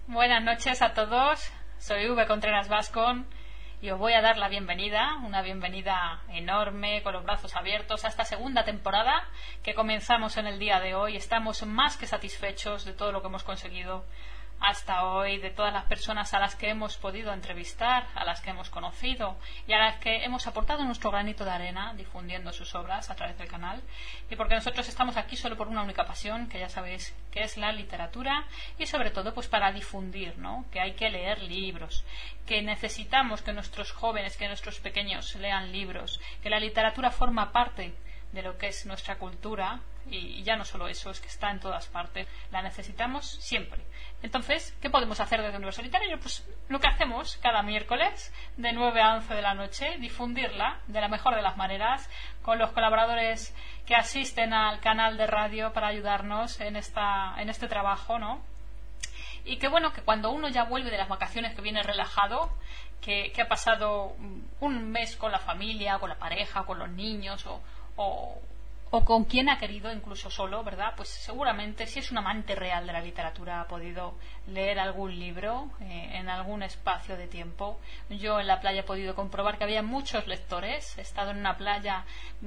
Buenas noches a todos. Soy V. Contreras Vascon y os voy a dar la bienvenida, una bienvenida enorme, con los brazos abiertos, a esta segunda temporada que comenzamos en el día de hoy. Estamos más que satisfechos de todo lo que hemos conseguido hasta hoy, de todas las personas a las que hemos podido entrevistar, a las que hemos conocido y a las que hemos aportado nuestro granito de arena difundiendo sus obras a través del canal, y porque nosotros estamos aquí solo por una única pasión, que ya sabéis que es la literatura, y sobre todo pues para difundir, ¿no? Que hay que leer libros, que necesitamos que nuestros jóvenes, que nuestros pequeños lean libros, que la literatura forma parte de lo que es nuestra cultura, y ya no solo eso, es que está en todas partes, la necesitamos siempre. Entonces, ¿qué podemos hacer desde Universo Literario? Pues lo que hacemos cada miércoles de 9 a 11 de la noche, difundirla de la mejor de las maneras con los colaboradores que asisten al canal de radio para ayudarnos en este trabajo, ¿no? Y que bueno, que cuando uno ya vuelve de las vacaciones, que viene relajado, que ha pasado un mes con la familia, con la pareja, con los niños o con quien ha querido, incluso solo, ¿verdad? Pues seguramente, si es un amante real de la literatura, ha podido leer algún libro en algún espacio de tiempo. Yo en la playa he podido comprobar que había muchos lectores. He estado en una playa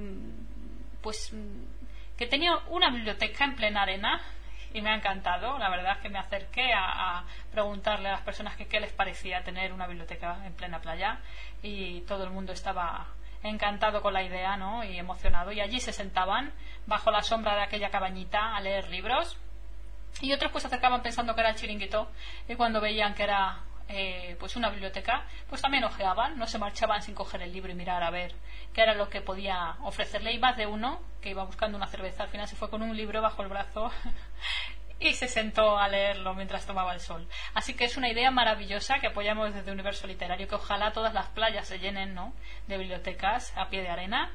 que tenía una biblioteca en plena arena y me ha encantado. La verdad es que me acerqué a preguntarle a las personas que qué les parecía tener una biblioteca en plena playa, y todo el mundo estaba encantado con la idea, ¿no? Y emocionado, y allí se sentaban bajo la sombra de aquella cabañita a leer libros, y otros pues se acercaban pensando que era el chiringuito, y cuando veían que era pues una biblioteca, pues también ojeaban, no se marchaban sin coger el libro y mirar a ver qué era lo que podía ofrecerle. Y más de uno que iba buscando una cerveza al final se fue con un libro bajo el brazo y se sentó a leerlo mientras tomaba el sol. Así que es una idea maravillosa que apoyamos desde Universo Literario, que ojalá todas las playas se llenen, ¿no?, de bibliotecas a pie de arena,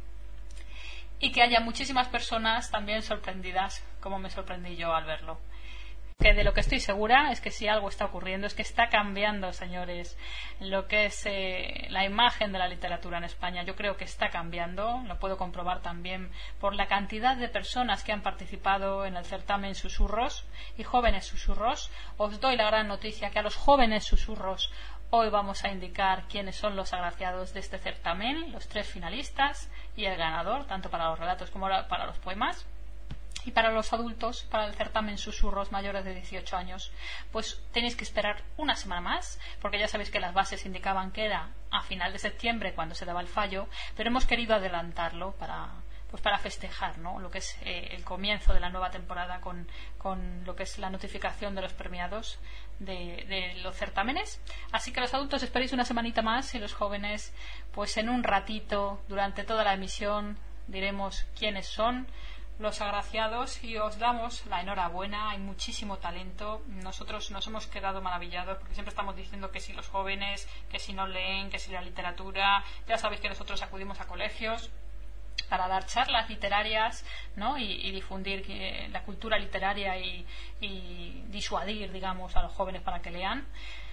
y que haya muchísimas personas también sorprendidas como me sorprendí yo al verlo. Que de lo que estoy segura es que si algo está ocurriendo es que está cambiando, señores, lo que es la imagen de la literatura en España. Yo creo que está cambiando, lo puedo comprobar también por la cantidad de personas que han participado en el certamen Susurros y Jóvenes Susurros. Os doy la gran noticia que a los Jóvenes Susurros hoy vamos a indicar quiénes son los agraciados de este certamen, los 3 finalistas y el ganador, tanto para los relatos como para los poemas. Y para los adultos, para el certamen Susurros mayores de 18 años, pues tenéis que esperar una semana más, porque ya sabéis que las bases indicaban que era a final de septiembre cuando se daba el fallo, pero hemos querido adelantarlo para festejar, ¿no?, lo que es el comienzo de la nueva temporada con lo que es la notificación de los premiados de los certámenes. Así que los adultos esperéis una semanita más, y los jóvenes, pues en un ratito, durante toda la emisión, diremos quiénes son los agraciados y os damos la enhorabuena. Hay muchísimo talento. Nosotros nos hemos quedado maravillados porque siempre estamos diciendo que si los jóvenes, que si no leen, que si la literatura. Ya sabéis que nosotros acudimos a colegios para dar charlas literarias, ¿no?, y difundir la cultura literaria y disuadir, digamos, a los jóvenes para que lean.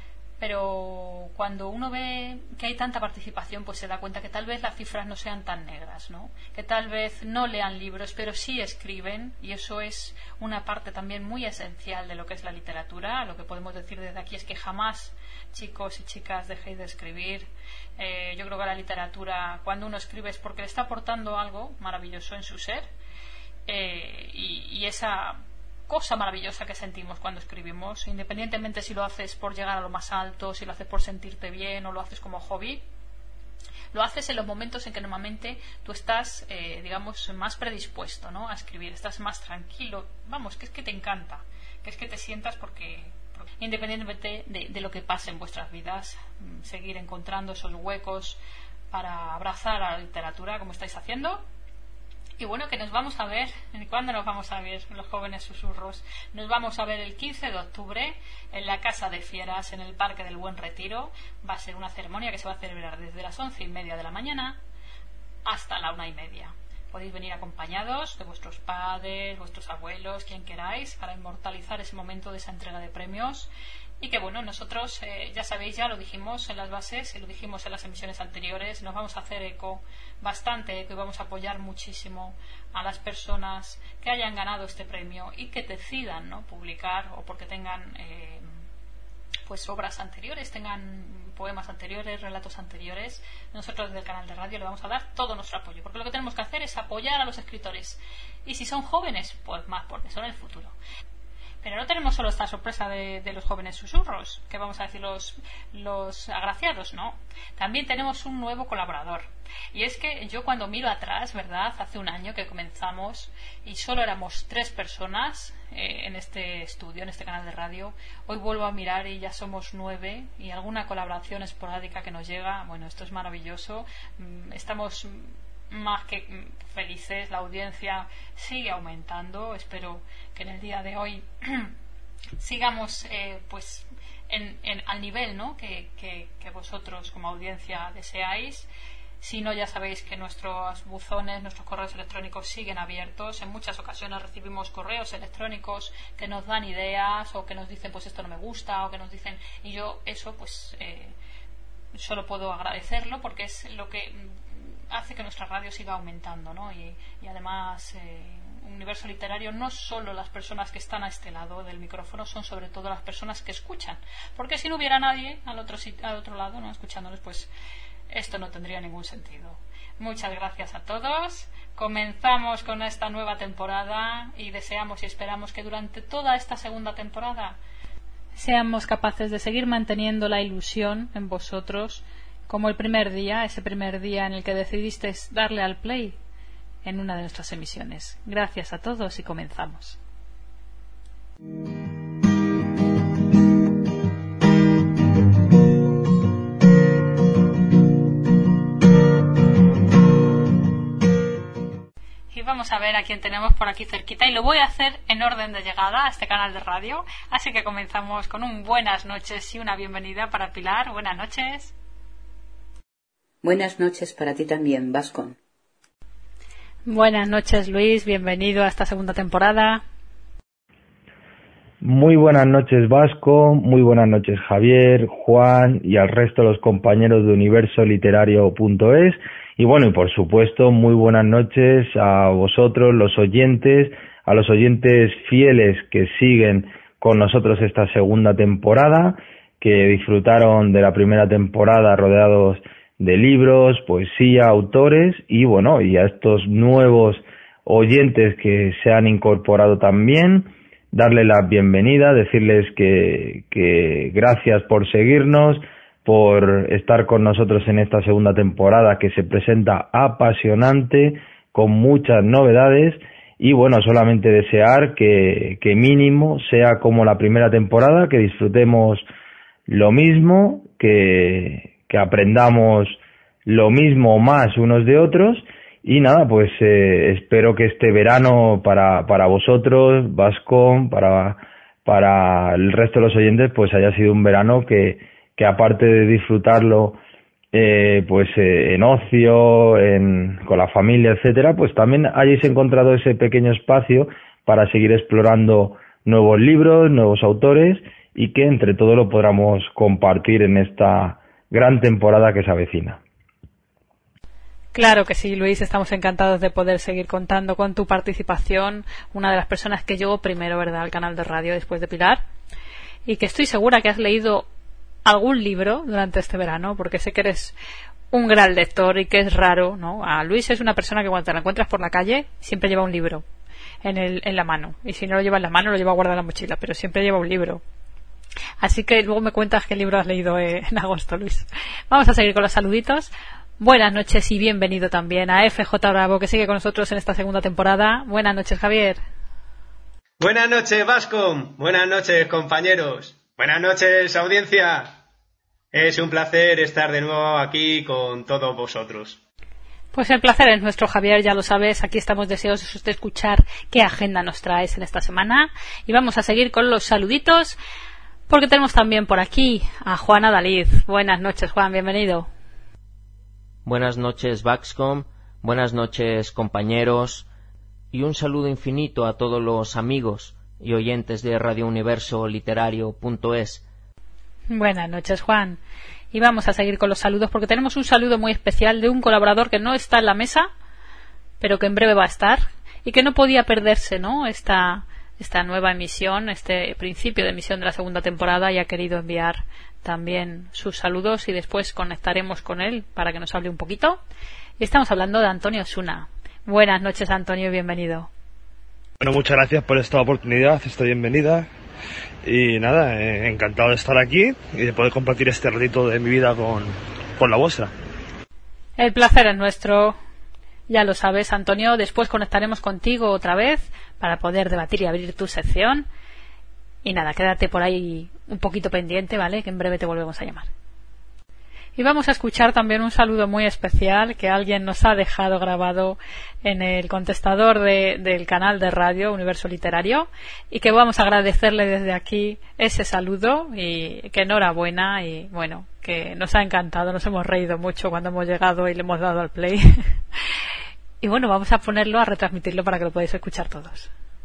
Pero cuando uno ve que hay tanta participación, pues se da cuenta que tal vez las cifras no sean tan negras, ¿no?, que tal vez no lean libros, pero sí escriben, y eso es una parte también muy esencial de lo que es la literatura. Lo que podemos decir desde aquí es que jamás, chicos y chicas, dejéis de escribir. Yo creo que la literatura, cuando uno escribe, es porque le está aportando algo maravilloso en su ser, y esa cosa maravillosa que sentimos cuando escribimos, independientemente si lo haces por llegar a lo más alto, si lo haces por sentirte bien o lo haces como hobby, lo haces en los momentos en que normalmente tú estás, digamos, más predispuesto, ¿no?, a escribir, estás más tranquilo, vamos, que es que te encanta, que es que te sientas porque independientemente de lo que pase en vuestras vidas, seguir encontrando esos huecos para abrazar a la literatura como estáis haciendo. Y bueno, que nos vamos a ver. ¿Cuándo nos vamos a ver, los Jóvenes Susurros? Nos vamos a ver el 15 de octubre en la Casa de Fieras, en el Parque del Buen Retiro. Va a ser una ceremonia que se va a celebrar desde las 11:30 de la mañana hasta la 1:30. Podéis venir acompañados de vuestros padres, vuestros abuelos, quien queráis, para inmortalizar ese momento de esa entrega de premios. Y que bueno, nosotros, ya sabéis, ya lo dijimos en las bases y lo dijimos en las emisiones anteriores, nos vamos a hacer eco, bastante eco, y vamos a apoyar muchísimo a las personas que hayan ganado este premio y que decidan, ¿no?, publicar, o porque tengan pues obras anteriores, tengan poemas anteriores, relatos anteriores, nosotros desde el canal de radio le vamos a dar todo nuestro apoyo, porque lo que tenemos que hacer es apoyar a los escritores, y si son jóvenes, pues más, porque son el futuro. Pero no tenemos solo esta sorpresa de los jóvenes susurros, que vamos a decir los agraciados, no. También tenemos un nuevo colaborador. Y es que yo cuando miro atrás, ¿verdad? Hace un año que comenzamos y solo éramos 3 personas en este estudio, en este canal de radio. Hoy vuelvo a mirar y ya somos 9 y alguna colaboración esporádica que nos llega. Bueno, esto es maravilloso. Estamos más que felices, la audiencia sigue aumentando. Espero que en el día de hoy sigamos pues al nivel, ¿no? que vosotros como audiencia deseáis. Si no, ya sabéis que nuestros buzones, nuestros correos electrónicos siguen abiertos. En muchas ocasiones recibimos correos electrónicos que nos dan ideas o que nos dicen pues esto no me gusta, o que nos dicen, y yo eso pues solo puedo agradecerlo, porque es lo que hace que nuestra radio siga aumentando, ¿no? Y además Universo Literario no solo las personas que están a este lado del micrófono, son sobre todo las personas que escuchan, porque si no hubiera nadie al otro lado, ¿no? Escuchándoles, pues esto no tendría ningún sentido. Muchas gracias a todos. Comenzamos con esta nueva temporada y deseamos y esperamos que durante toda esta segunda temporada seamos capaces de seguir manteniendo la ilusión en vosotros, como el primer día, ese primer día en el que decidisteis darle al play en una de nuestras emisiones. Gracias a todos y comenzamos. Y vamos a ver a quién tenemos por aquí cerquita, y lo voy a hacer en orden de llegada a este canal de radio, así que comenzamos con un buenas noches y una bienvenida para Pilar. Buenas noches. Buenas noches para ti también, Bascom. Buenas noches, Luis. Bienvenido a esta segunda temporada. Muy buenas noches, Vasco. Muy buenas noches, Javier, Juan y al resto de los compañeros de universoliterario.es. Y bueno, y por supuesto, muy buenas noches a vosotros, los oyentes, a los oyentes fieles que siguen con nosotros esta segunda temporada, que disfrutaron de la primera temporada rodeados de libros, poesía, autores, y bueno, y a estos nuevos oyentes que se han incorporado también, darles la bienvenida, decirles que gracias por seguirnos, por estar con nosotros en esta segunda temporada que se presenta apasionante, con muchas novedades, y bueno, solamente desear que mínimo sea como la primera temporada, que disfrutemos lo mismo, que aprendamos lo mismo o más unos de otros, y nada, pues espero que este verano para vosotros, Vascom, para el resto de los oyentes, pues haya sido un verano que aparte de disfrutarlo en ocio, con la familia, etcétera, pues también hayáis encontrado ese pequeño espacio para seguir explorando nuevos libros, nuevos autores, y que entre todos lo podamos compartir en esta gran temporada que se avecina. Claro que sí, Luis, estamos encantados de poder seguir contando con tu participación, una de las personas que llegó primero, ¿verdad?, al canal de radio después de Pilar, y que estoy segura que has leído algún libro durante este verano, porque sé que eres un gran lector y que es raro, ¿no? A Luis es una persona que cuando te la encuentras por la calle siempre lleva un libro en la mano, y si no lo lleva en la mano lo lleva guardado en la mochila, pero siempre lleva un libro. Así que luego me cuentas qué libro has leído en agosto, Luis. Vamos a seguir con los saluditos. Buenas noches y bienvenido también a FJ Bravo, que sigue con nosotros en esta segunda temporada. Buenas noches, Javier. Buenas noches, Bascom. Buenas noches, compañeros. Buenas noches, audiencia. Es un placer estar de nuevo aquí con todos vosotros. Pues el placer es nuestro, Javier, ya lo sabes. Aquí estamos deseosos de escuchar qué agenda nos traes en esta semana. Y vamos a seguir con los saluditos, porque tenemos también por aquí a Juan Adalid. Buenas noches, Juan, bienvenido. Buenas noches, Bascom. Buenas noches, compañeros. Y un saludo infinito a todos los amigos y oyentes de Radio Universo Literario.es. Buenas noches, Juan. Y vamos a seguir con los saludos, porque tenemos un saludo muy especial de un colaborador que no está en la mesa, pero que en breve va a estar, y que no podía perderse, ¿no?, esta esta nueva emisión, este principio de emisión de la segunda temporada, y ha querido enviar también sus saludos y después conectaremos con él para que nos hable un poquito. Y estamos hablando de Antonio Osuna. Buenas noches, Antonio, y bienvenido. Bueno, muchas gracias por esta oportunidad, esta bienvenida. Y nada, encantado de estar aquí y de poder compartir este ratito de mi vida con la vuestra. El placer es nuestro. Ya lo sabes, Antonio, después conectaremos contigo otra vez para poder debatir y abrir tu sección. Y nada, quédate por ahí un poquito pendiente, ¿vale? Que en breve te volvemos a llamar. Y vamos a escuchar también un saludo muy especial que alguien nos ha dejado grabado en el contestador del canal de radio Universo Literario, y que vamos a agradecerle desde aquí ese saludo y que enhorabuena, y bueno, que nos ha encantado, nos hemos reído mucho cuando hemos llegado y le hemos dado al play. Y bueno, vamos a ponerlo, a retransmitirlo para que lo podáis escuchar todos.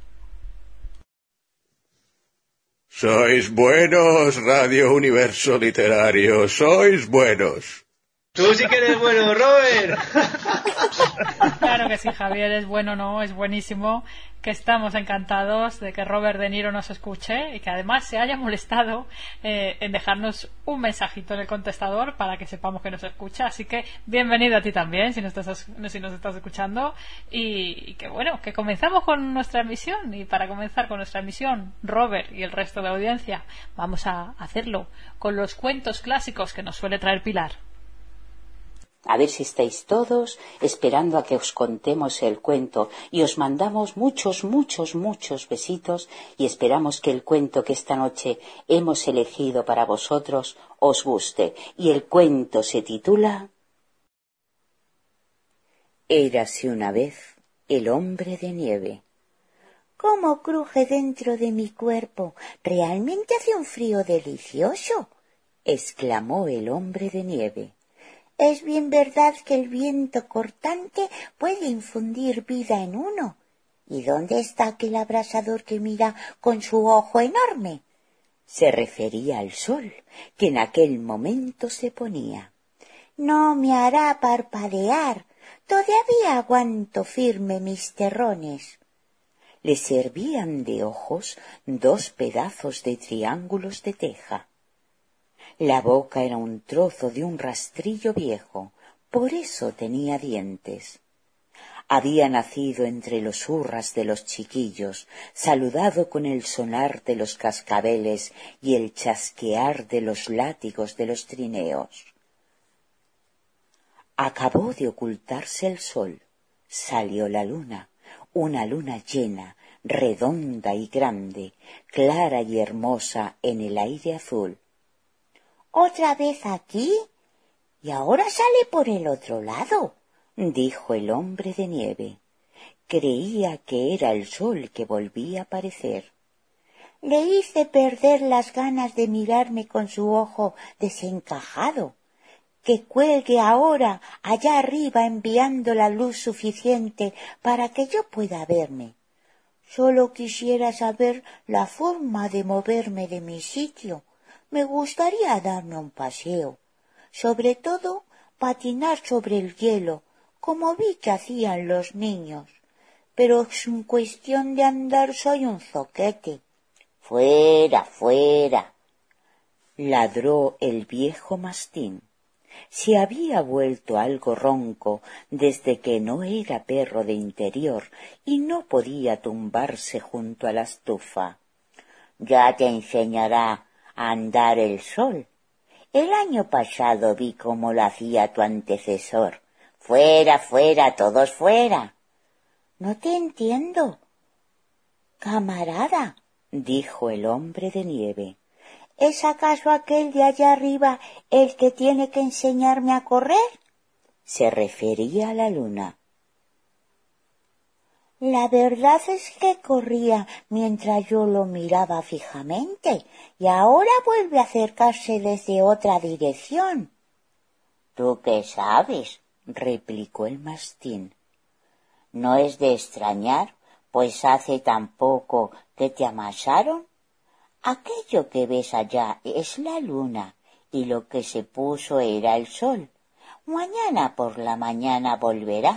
Sois buenos, Radio Universo Literario, sois buenos. Tú sí que eres bueno, Robert. Claro que sí, Javier, es bueno, no, es buenísimo, que estamos encantados de que Robert De Niro nos escuche y que además se haya molestado en dejarnos un mensajito en el contestador para que sepamos que nos escucha. Así que bienvenido a ti también, si nos estás escuchando, y que bueno, que comenzamos con nuestra emisión. Y para comenzar con nuestra emisión, Robert y el resto de la audiencia, vamos a hacerlo con los cuentos clásicos que nos suele traer Pilar. A ver si estáis todos esperando a que os contemos el cuento, y os mandamos muchos, muchos, muchos besitos, y esperamos que el cuento que esta noche hemos elegido para vosotros os guste. Y el cuento se titula Érase una vez el hombre de nieve. ¿Cómo cruje dentro de mi cuerpo? Realmente hace un frío delicioso, exclamó el hombre de nieve. Es bien verdad que el viento cortante puede infundir vida en uno. ¿Y dónde está aquel abrasador que mira con su ojo enorme? Se refería al sol, que en aquel momento se ponía. No me hará parpadear. Todavía aguanto firme mis terrones. Le servían de ojos 2 pedazos de triángulos de teja. La boca era un trozo de un rastrillo viejo, por eso tenía dientes. Había nacido entre los hurras de los chiquillos, saludado con el sonar de los cascabeles y el chasquear de los látigos de los trineos. Acabó de ocultarse el sol, salió la luna, una luna llena, redonda y grande, clara y hermosa en el aire azul. ¿Otra vez aquí? Y ahora sale por el otro lado, dijo el hombre de nieve. Creía que era el sol que volvía a aparecer. Le hice perder las ganas de mirarme con su ojo desencajado. Que cuelgue ahora allá arriba enviando la luz suficiente para que yo pueda verme. Solo quisiera saber la forma de moverme de mi sitio. Me gustaría darme un paseo, sobre todo patinar sobre el hielo, como vi que hacían los niños. Pero en cuestión de andar soy un zoquete. Fuera, fuera, ladró el viejo mastín. Se había vuelto algo ronco desde que no era perro de interior y no podía tumbarse junto a la estufa. Ya te enseñará a andar el sol. El año pasado vi cómo lo hacía tu antecesor. Fuera, fuera, todos fuera. No te entiendo. Camarada, dijo el hombre de nieve. ¿Es acaso aquel de allá arriba el que tiene que enseñarme a correr? Se refería a la luna. La verdad es que corría mientras yo lo miraba fijamente, y ahora vuelve a acercarse desde otra dirección. ¿Tú qué sabes? Replicó el mastín. No es de extrañar, pues hace tan poco que te amasaron. Aquello que ves allá es la luna, y lo que se puso era el sol. Mañana por la mañana volverá,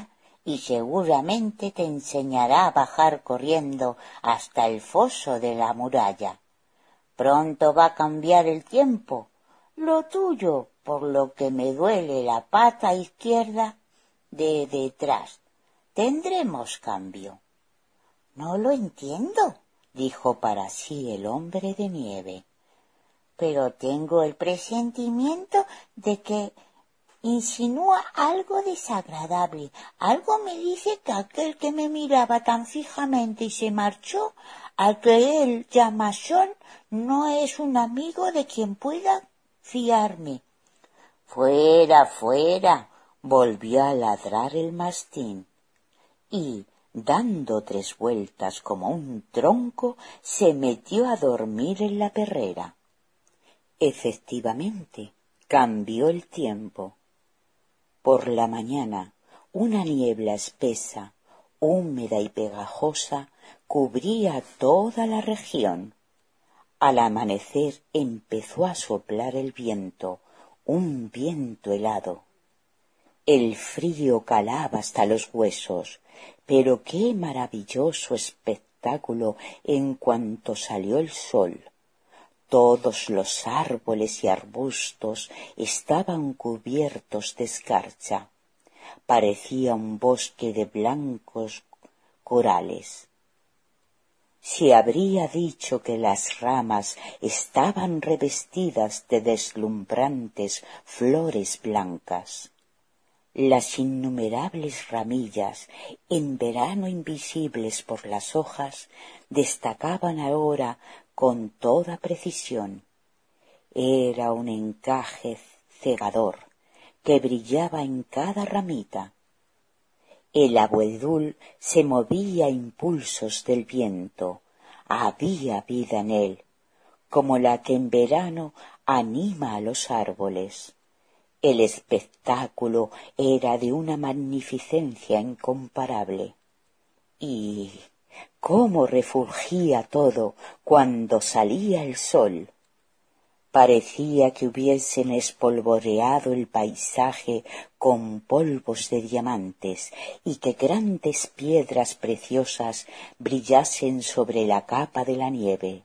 y seguramente te enseñará a bajar corriendo hasta el foso de la muralla. Pronto va a cambiar el tiempo. Lo tuyo, por lo que me duele la pata izquierda de detrás. Tendremos cambio. No lo entiendo, dijo para sí el hombre de nieve. Pero tengo el presentimiento de que insinúa algo desagradable. Algo me dice que aquel que me miraba tan fijamente y se marchó, al que él llama Son, no es un amigo de quien pueda fiarme. Fuera, fuera, volvió a ladrar el mastín, y, dando 3 vueltas como un tronco, se metió a dormir en la perrera. Efectivamente, cambió el tiempo. Por la mañana, una niebla espesa, húmeda y pegajosa, cubría toda la región. Al amanecer empezó a soplar el viento, un viento helado. El frío calaba hasta los huesos, pero qué maravilloso espectáculo en cuanto salió el sol. Todos los árboles y arbustos estaban cubiertos de escarcha. Parecía un bosque de blancos corales. Se habría dicho que las ramas estaban revestidas de deslumbrantes flores blancas. Las innumerables ramillas, en verano invisibles por las hojas, destacaban ahora con toda precisión. Era un encaje cegador que brillaba en cada ramita. El abedul se movía a impulsos del viento. Había vida en él, como la que en verano anima a los árboles. El espectáculo era de una magnificencia incomparable. Y cómo refulgía todo cuando salía el sol. Parecía que hubiesen espolvoreado el paisaje con polvos de diamantes y que grandes piedras preciosas brillasen sobre la capa de la nieve.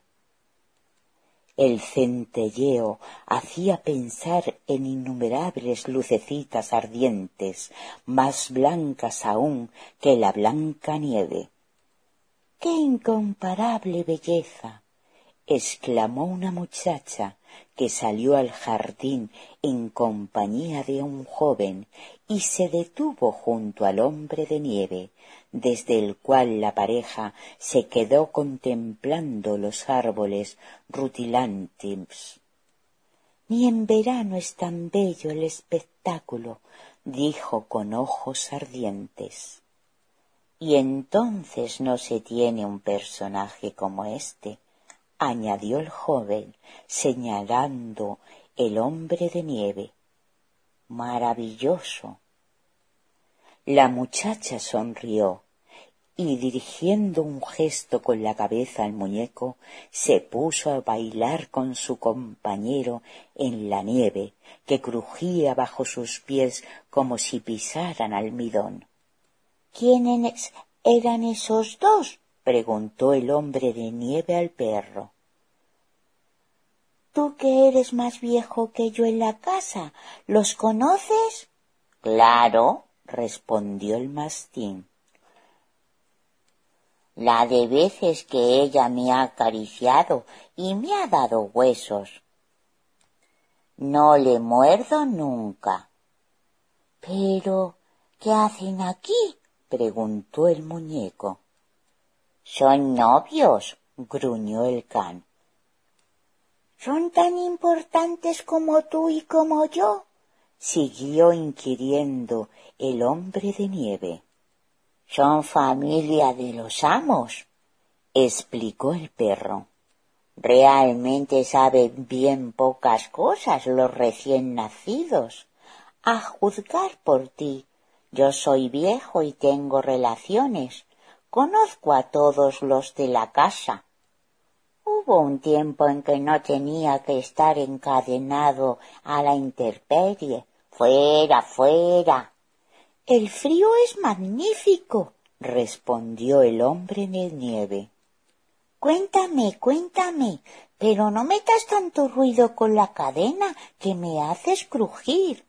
El centelleo hacía pensar en innumerables lucecitas ardientes, más blancas aún que la blanca nieve. ¡Qué incomparable belleza! —exclamó una muchacha que salió al jardín en compañía de un joven y se detuvo junto al hombre de nieve, desde el cual la pareja se quedó contemplando los árboles rutilantes. —Ni en verano es tan bello el espectáculo —dijo con ojos ardientes—. Y entonces no se tiene un personaje como este —añadió el joven, señalando el hombre de nieve—. Maravilloso. La muchacha sonrió y, dirigiendo un gesto con la cabeza al muñeco, se puso a bailar con su compañero en la nieve, que crujía bajo sus pies como si pisaran almidón. —¿Quiénes eran esos dos? —preguntó el hombre de nieve al perro. —Tú que eres más viejo que yo en la casa, ¿los conoces? —Claro —respondió el mastín—. La de veces que ella me ha acariciado y me ha dado huesos. No le muerdo nunca. —¿Pero qué hacen aquí? —preguntó el muñeco. —Son novios —gruñó el can. —¿Son tan importantes como tú y como yo? —siguió inquiriendo el hombre de nieve. —Son familia de los amos —explicó el perro—. Realmente saben bien pocas cosas los recién nacidos. A juzgar por ti, yo soy viejo y tengo relaciones. Conozco a todos los de la casa. Hubo un tiempo en que no tenía que estar encadenado a la intemperie. ¡Fuera, fuera! El frío es magnífico, respondió el hombre de nieve. Cuéntame, pero no metas tanto ruido con la cadena que me haces crujir.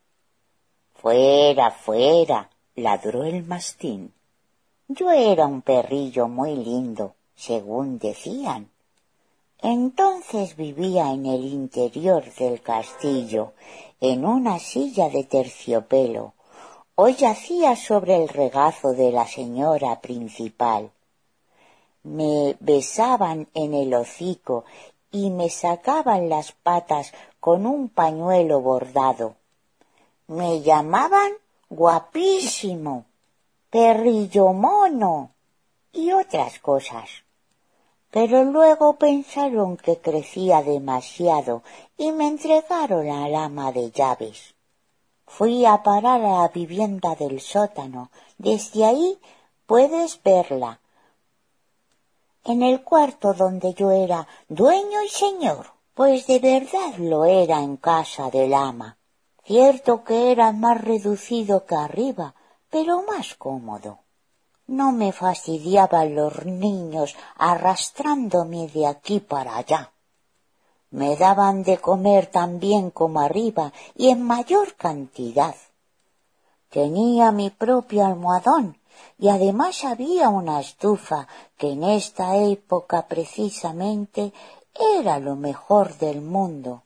Fuera, ladró el mastín. Yo era un perrillo muy lindo, según decían. Entonces vivía en el interior del castillo, en una silla de terciopelo, o yacía sobre el regazo de la señora principal. Me besaban en el hocico y me sacaban las patas con un pañuelo bordado. Me llamaban guapísimo, perrillo mono y otras cosas. Pero luego pensaron que crecía demasiado y me entregaron al ama de llaves. Fui a parar a la vivienda del sótano. Desde ahí puedes verla, en el cuarto donde yo era dueño y señor, pues de verdad lo era en casa del ama. Cierto que era más reducido que arriba, pero más cómodo. No me fastidiaban los niños arrastrándome de aquí para allá. Me daban de comer tan bien como arriba y en mayor cantidad. Tenía mi propio almohadón y además había una estufa que en esta época precisamente era lo mejor del mundo.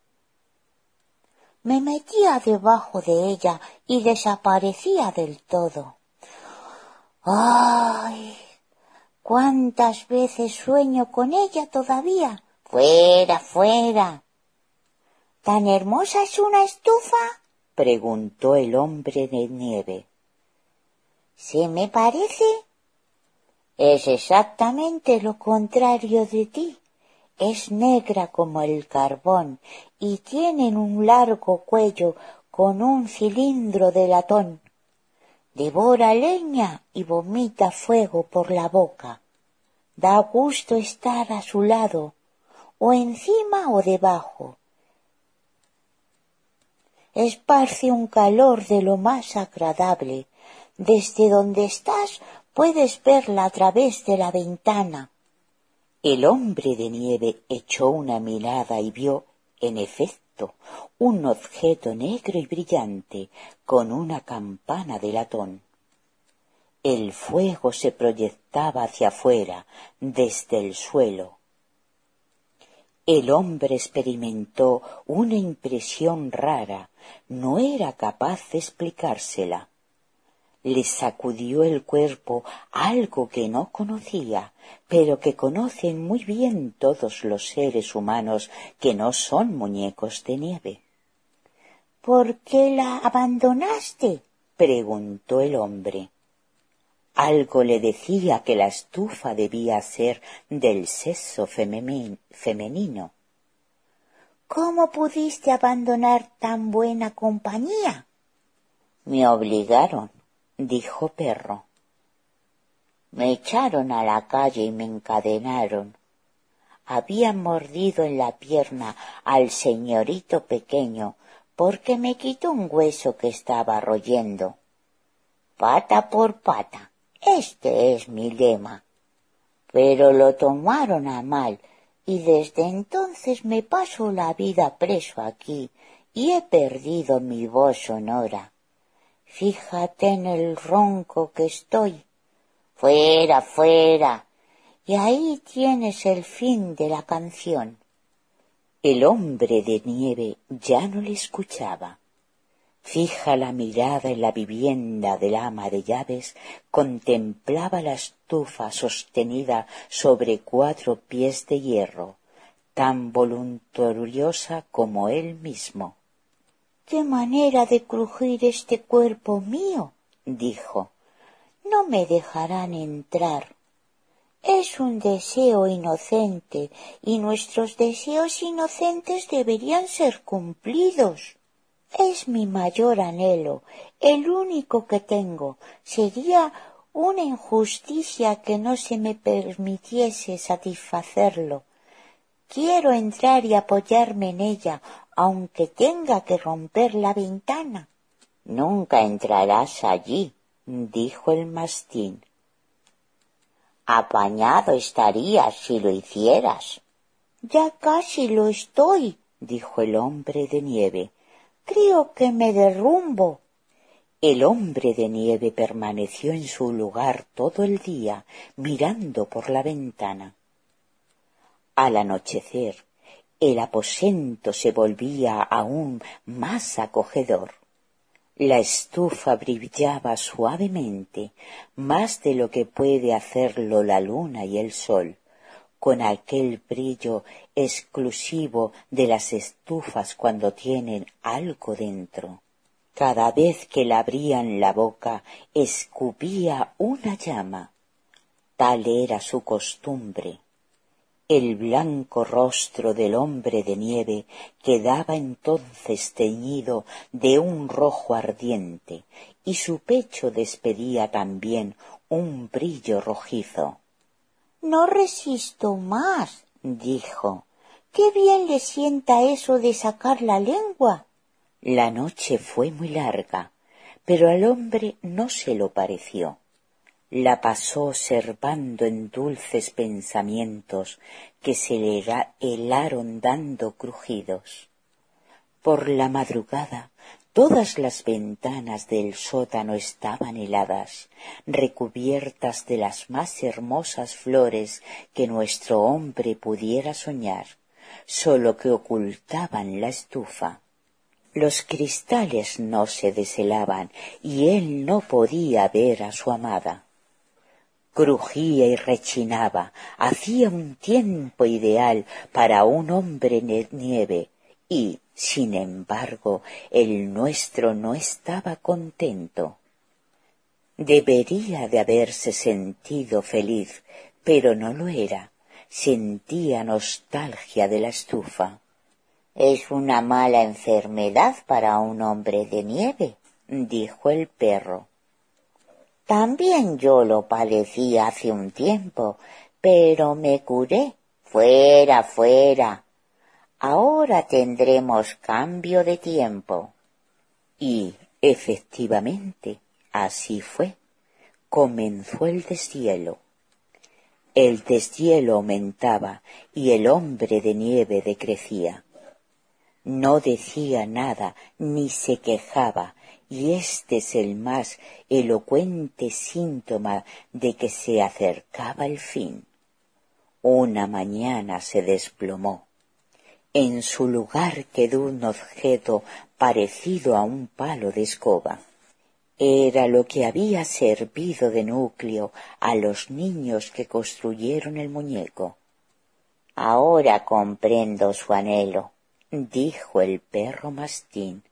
Me metía debajo de ella y desaparecía del todo. ¡Ay! ¿Cuántas veces sueño con ella todavía? Fuera. ¿Tan hermosa es una estufa? Preguntó el hombre de nieve. ¿Se me parece? Es exactamente lo contrario de ti. Es negra como el carbón y tiene un largo cuello con un cilindro de latón. Devora leña y vomita fuego por la boca. Da gusto estar a su lado, o encima o debajo. Esparce un calor de lo más agradable. Desde donde estás puedes verla a través de la ventana. El hombre de nieve echó una mirada y vio, en efecto, un objeto negro y brillante con una campana de latón. El fuego se proyectaba hacia afuera, desde el suelo. El hombre experimentó una impresión rara, no era capaz de explicársela. Le sacudió el cuerpo algo que no conocía, pero que conocen muy bien todos los seres humanos que no son muñecos de nieve. ¿Por qué la abandonaste?, preguntó el hombre. Algo le decía que la estufa debía ser del sexo femenino. ¿Cómo pudiste abandonar tan buena compañía? Me obligaron, dijo Perro. Me echaron a la calle y me encadenaron. Habían mordido en la pierna al señorito pequeño porque me quitó un hueso que estaba royendo. Pata por pata. Este es mi lema. Pero lo tomaron a mal y desde entonces me paso la vida preso aquí y he perdido mi voz sonora. Fíjate en el ronco que estoy. Fuera. Y ahí tienes el fin de la canción. El hombre de nieve ya no le escuchaba. Fija la mirada en la vivienda del ama de llaves, contemplaba la estufa sostenida sobre 4 pies de hierro, tan voluntariosa como él mismo. —¡Qué manera de crujir este cuerpo mío! —dijo—. No me dejarán entrar. Es un deseo inocente, y nuestros deseos inocentes deberían ser cumplidos. Es mi mayor anhelo, el único que tengo. Sería una injusticia que no se me permitiese satisfacerlo. Quiero entrar y apoyarme en ella, aunque tenga que romper la ventana. Nunca entrarás allí, dijo el mastín. Apañado estarías si lo hicieras. Ya casi lo estoy, dijo el hombre de nieve. Creo que me derrumbo. El hombre de nieve permaneció en su lugar todo el día, mirando por la ventana. Al anochecer, el aposento se volvía aún más acogedor. La estufa brillaba suavemente, más de lo que puede hacerlo la luna y el sol, con aquel brillo exclusivo de las estufas cuando tienen algo dentro. Cada vez que le abrían la boca, escupía una llama. Tal era su costumbre. El blanco rostro del hombre de nieve quedaba entonces teñido de un rojo ardiente, y su pecho despedía también un brillo rojizo. No resisto más, dijo. Qué bien le sienta eso de sacar la lengua. La noche fue muy larga, pero al hombre no se lo pareció. La pasó observando en dulces pensamientos que se le helaron dando crujidos. Por la madrugada todas las ventanas del sótano estaban heladas, recubiertas de las más hermosas flores que nuestro hombre pudiera soñar, sólo que ocultaban la estufa. Los cristales no se deshelaban y él no podía ver a su amada. Crujía y rechinaba, hacía un tiempo ideal para un hombre de nieve y, sin embargo, el nuestro no estaba contento. Debería de haberse sentido feliz, pero no lo era. Sentía nostalgia de la estufa. Es una mala enfermedad para un hombre de nieve, dijo el perro. También yo lo padecí hace un tiempo, pero me curé. Fuera, fuera. Ahora tendremos cambio de tiempo. Y, efectivamente, así fue. Comenzó el deshielo. El deshielo aumentaba y el hombre de nieve decrecía. No decía nada ni se quejaba, y este es el más elocuente síntoma de que se acercaba el fin. Una mañana se desplomó. En su lugar quedó un objeto parecido a un palo de escoba. Era lo que había servido de núcleo a los niños que construyeron el muñeco. Ahora comprendo su anhelo, dijo el perro mastín.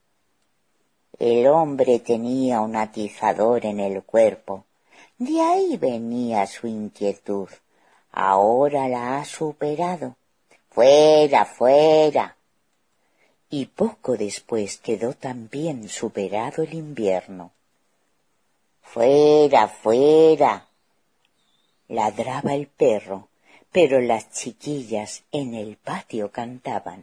El hombre tenía un atizador en el cuerpo. De ahí venía su inquietud. Ahora la ha superado. ¡Fuera, fuera! Y poco después quedó también superado el invierno. ¡Fuera, fuera! Ladraba el perro, pero las chiquillas en el patio cantaban.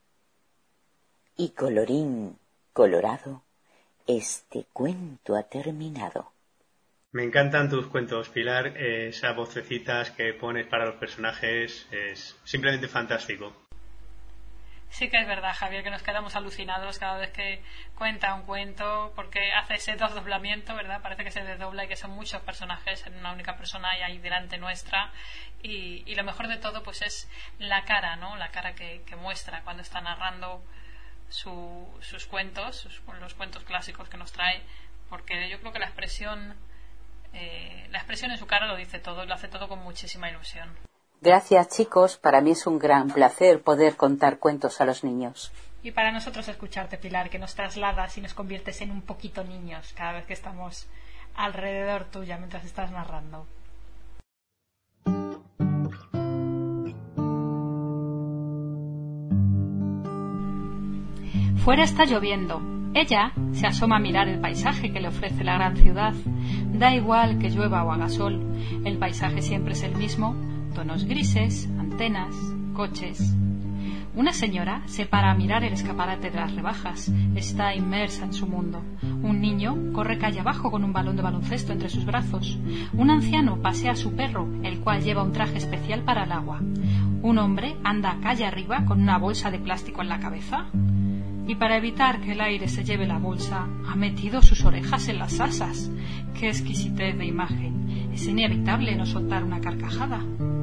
Y colorín colorado, este cuento ha terminado. Me encantan tus cuentos, Pilar. Esas vocecitas que pones para los personajes es simplemente fantástico. Sí que es verdad, Javier, que nos quedamos alucinados cada vez que cuenta un cuento, porque hace ese desdoblamiento, ¿verdad? Parece que se desdobla y que son muchos personajes en una única persona y ahí delante nuestra. Y lo mejor de todo, pues es la cara, ¿no? La cara que muestra cuando está narrando sus cuentos, los cuentos clásicos que nos trae, porque yo creo que la expresión en su cara lo dice todo, lo hace todo con muchísima ilusión. Gracias, chicos. Para mí es un gran placer poder contar cuentos a los niños. Y para nosotros escucharte, Pilar, que nos trasladas y nos conviertes en un poquito niños cada vez que estamos alrededor tuya mientras estás narrando. Fuera está lloviendo. Ella se asoma a mirar el paisaje que le ofrece la gran ciudad. Da igual que llueva o haga sol, el paisaje siempre es el mismo, tonos grises, antenas, coches. Una señora se para a mirar el escaparate de las rebajas. Está inmersa en su mundo. Un niño corre calle abajo con un balón de baloncesto entre sus brazos. Un anciano pasea a su perro, el cual lleva un traje especial para el agua. Un hombre anda calle arriba con una bolsa de plástico en la cabeza. Y para evitar que el aire se lleve la bolsa, ha metido sus orejas en las asas. ¡Qué exquisitez de imagen! Es inevitable no soltar una carcajada.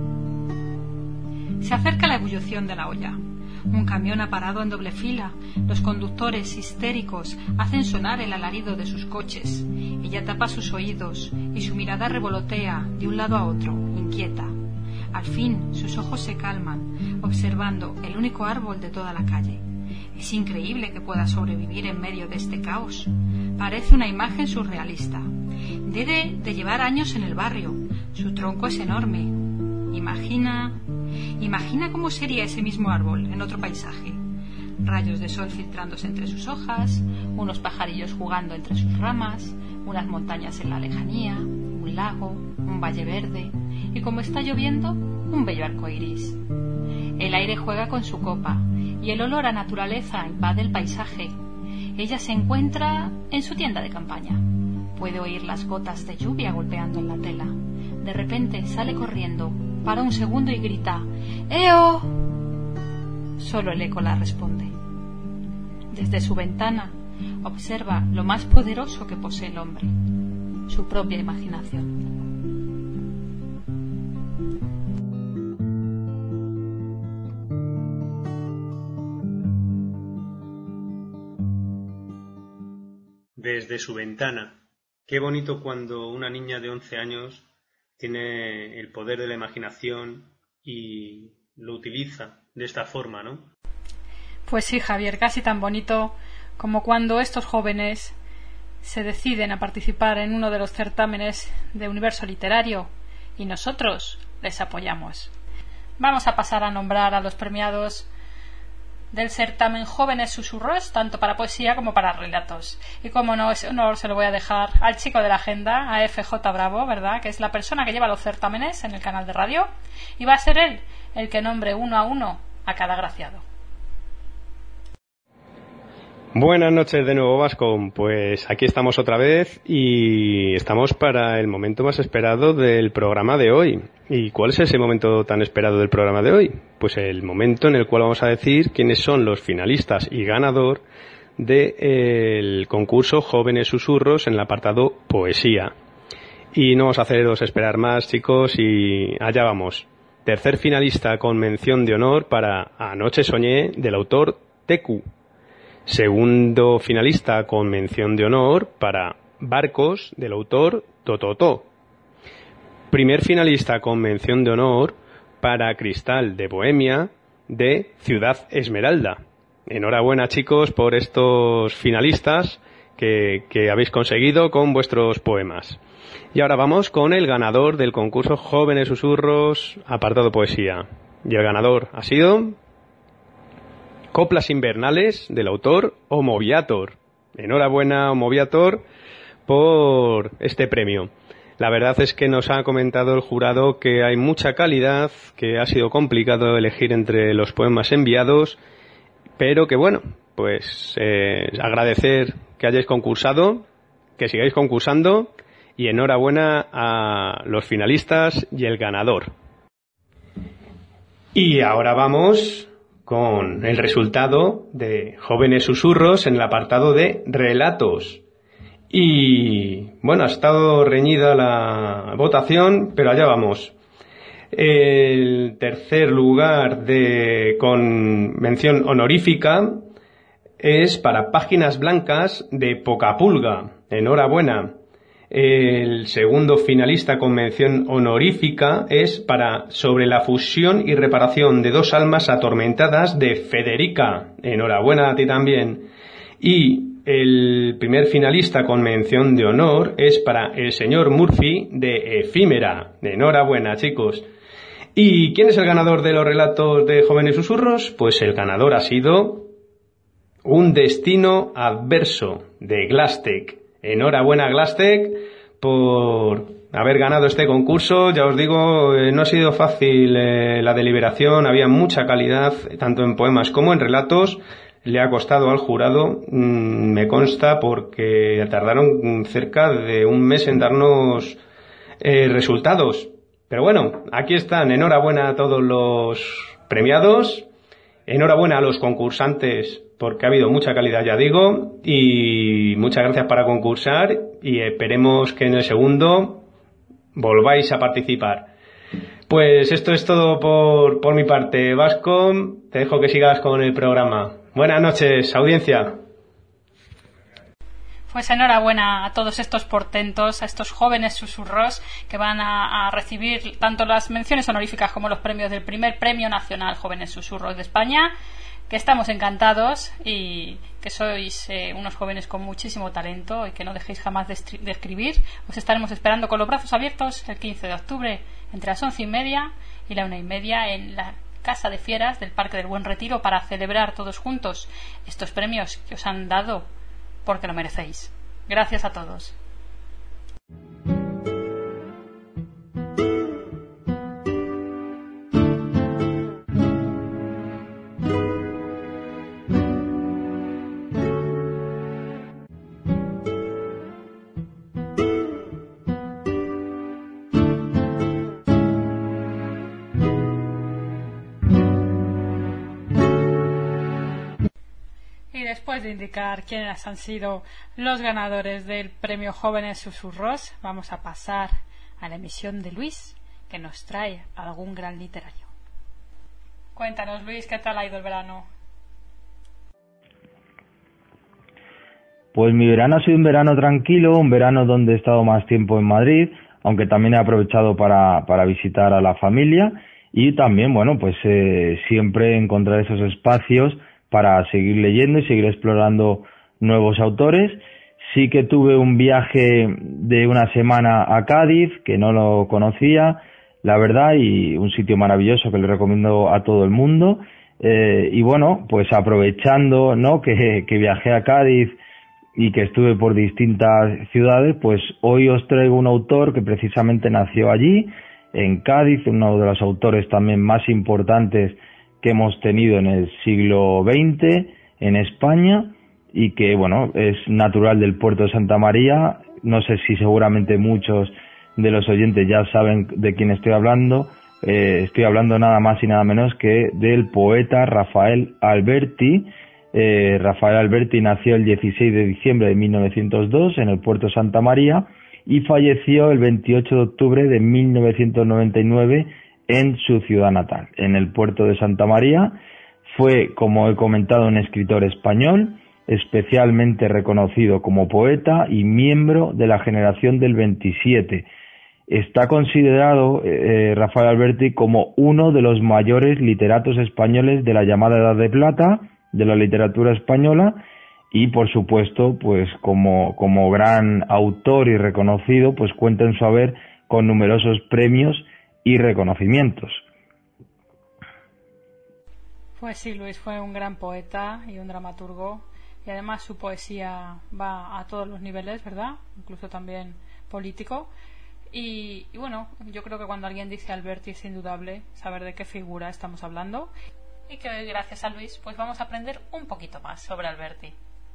Se acerca la ebullición de la olla. Un camión ha parado en doble fila. Los conductores histéricos hacen sonar el alarido de sus coches. Ella tapa sus oídos y su mirada revolotea de un lado a otro, inquieta. Al fin sus ojos se calman, observando el único árbol de toda la calle. Es increíble que pueda sobrevivir en medio de este caos. Parece una imagen surrealista. Debe de llevar años en el barrio. Su tronco es enorme. Imagina cómo sería ese mismo árbol en otro paisaje. Rayos de sol filtrándose entre sus hojas, unos pajarillos jugando entre sus ramas, unas montañas en la lejanía, un lago, un valle verde y, como está lloviendo, un bello arco iris. El aire juega con su copa y el olor a naturaleza invade el paisaje. Ella se encuentra en su tienda de campaña. Puede oír las gotas de lluvia golpeando en la tela. De repente sale corriendo, para un segundo y grita ¡Eo! Solo el eco la responde. Desde su ventana observa lo más poderoso que posee el hombre, su propia imaginación. Desde su ventana. Qué bonito cuando una niña de 11 años tiene el poder de la imaginación y lo utiliza de esta forma, ¿no? Pues sí, Javier, casi tan bonito como cuando estos jóvenes se deciden a participar en uno de los certámenes de Universo Literario y nosotros les apoyamos. Vamos a pasar a nombrar a los premiados del certamen Jóvenes Susurros, tanto para poesía como para relatos. Y como no, ese honor se lo voy a dejar al chico de la agenda, a FJ Bravo, ¿verdad?, que es la persona que lleva los certámenes en el canal de radio, y va a ser él el que nombre uno a cada agraciado. Buenas noches de nuevo, Vasco. Pues aquí estamos otra vez y estamos para el momento más esperado del programa de hoy. ¿Y cuál es ese momento tan esperado del programa de hoy? Pues el momento en el cual vamos a decir quiénes son los finalistas y ganador del concurso Jóvenes Susurros en el apartado Poesía. Y no vamos a haceros esperar más, chicos, y allá vamos. Tercer finalista con mención de honor para Anoche soñé, del autor Teku. Segundo finalista con mención de honor para Barcos, del autor Tototó. Primer finalista con mención de honor para Cristal de Bohemia, de Ciudad Esmeralda. Enhorabuena, chicos, por estos finalistas que habéis conseguido con vuestros poemas. Y ahora vamos con el ganador del concurso Jóvenes Susurros, apartado Poesía. Y el ganador ha sido Coplas Invernales, del autor Homoviator. Enhorabuena, Homoviator, por este premio. La verdad es que nos ha comentado el jurado que hay mucha calidad, que ha sido complicado elegir entre los poemas enviados, pero que bueno, pues agradecer que hayáis concursado, que sigáis concursando, y enhorabuena a los finalistas y el ganador. Y ahora vamos con el resultado de Jóvenes Susurros en el apartado de relatos. Y bueno, ha estado reñida la votación, pero allá vamos. El tercer lugar con mención honorífica es para Páginas Blancas, de Pocapulga. Enhorabuena. El segundo finalista con mención honorífica es para Sobre la fusión y reparación de dos almas atormentadas, de Federica. Enhorabuena a ti también. Y el primer finalista con mención de honor es para el señor Murphy, de Efímera. Enhorabuena, chicos. ¿Y quién es el ganador de los relatos de Jóvenes Susurros? Pues el ganador ha sido Un destino adverso, de Glastek. Enhorabuena, Glastek, por haber ganado este concurso. Ya os digo, no ha sido fácil la deliberación, había mucha calidad, tanto en poemas como en relatos. Le ha costado al jurado, me consta, porque tardaron cerca de un mes en darnos resultados. Pero bueno, aquí están. Enhorabuena a todos los premiados, enhorabuena a los concursantes, porque ha habido mucha calidad, ya digo, y muchas gracias para concursar, y esperemos que en el segundo volváis a participar. Pues esto es todo por mi parte. Vasco, te dejo que sigas con el programa. Buenas noches, audiencia. Pues enhorabuena a todos estos portentos, a estos jóvenes susurros que van a recibir tanto las menciones honoríficas como los premios del primer Premio Nacional Jóvenes Susurros de España, que estamos encantados y que sois unos jóvenes con muchísimo talento y que no dejéis jamás de escribir. Os estaremos esperando con los brazos abiertos el 15 de octubre entre las 11:30 y la 1:30 en la Casa de Fieras del Parque del Buen Retiro para celebrar todos juntos estos premios que os han dado porque lo merecéis. Gracias a todos. Después de indicar quiénes han sido los ganadores del premio Jóvenes Susurros, vamos a pasar a la emisión de Luis, que nos trae algún gran literario. Cuéntanos, Luis, ¿qué tal ha ido el verano? Pues mi verano ha sido un verano tranquilo, un verano donde he estado más tiempo en Madrid, aunque también he aprovechado para visitar a la familia y también, bueno, pues siempre encontrar esos espacios para seguir leyendo y seguir explorando nuevos autores. Sí que tuve un viaje de una semana a Cádiz, que no lo conocía, la verdad, y un sitio maravilloso que le recomiendo a todo el mundo. Y bueno, pues aprovechando, ¿no?, que viajé a Cádiz y que estuve por distintas ciudades, pues hoy os traigo un autor que precisamente nació allí, en Cádiz, uno de los autores también más importantes que hemos tenido en el siglo XX en España y que, bueno, es natural del puerto de Santa María. No sé si seguramente muchos de los oyentes ya saben de quién estoy hablando. Estoy hablando nada más y nada menos que del poeta Rafael Alberti. Rafael Alberti nació el 16 de diciembre de 1902 en el puerto de Santa María y falleció el 28 de octubre de 1999 en su ciudad natal, en el puerto de Santa María. Fue, como he comentado, un escritor español, especialmente reconocido como poeta y miembro de la generación del 27. Está considerado Rafael Alberti como uno de los mayores literatos españoles de la llamada Edad de Plata, de la literatura española, y por supuesto, pues como gran autor y reconocido, pues cuenta en su haber con numerosos premios y reconocimientos. Pues sí, Luis fue un gran poeta y un dramaturgo, y además su poesía va a todos los niveles, ¿verdad? Incluso también político. Y bueno, yo creo que cuando alguien dice Alberti es indudable saber de qué figura estamos hablando, y que hoy, gracias a Luis, pues vamos a aprender un poquito más sobre Alberti.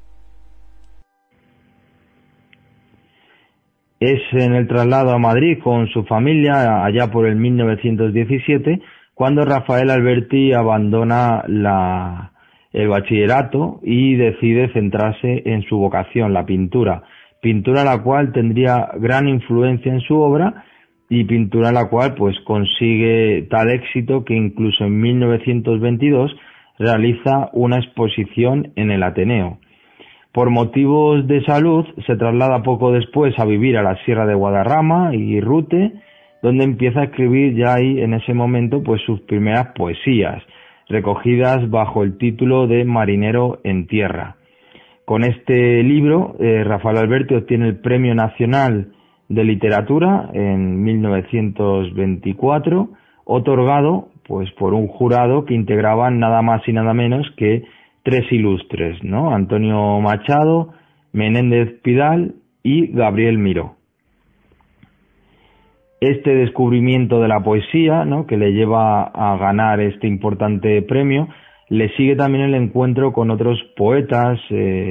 Es en el traslado a Madrid con su familia, allá por el 1917, cuando Rafael Alberti abandona el bachillerato y decide centrarse en su vocación, la pintura la cual tendría gran influencia en su obra y pintura la cual pues consigue tal éxito que incluso en 1922 realiza una exposición en el Ateneo. Por motivos de salud se traslada poco después a vivir a la Sierra de Guadarrama y Rute, donde empieza a escribir ya ahí en ese momento pues sus primeras poesías, recogidas bajo el título de Marinero en Tierra. Con este libro, Rafael Alberti obtiene el Premio Nacional de Literatura en 1924, otorgado pues por un jurado que integraban nada más y nada menos que 3 ilustres, ¿no? Antonio Machado, Menéndez Pidal y Gabriel Miró. este descubrimiento de la poesía, ¿no?, que le lleva a ganar este importante premio, le sigue también el encuentro con otros poetas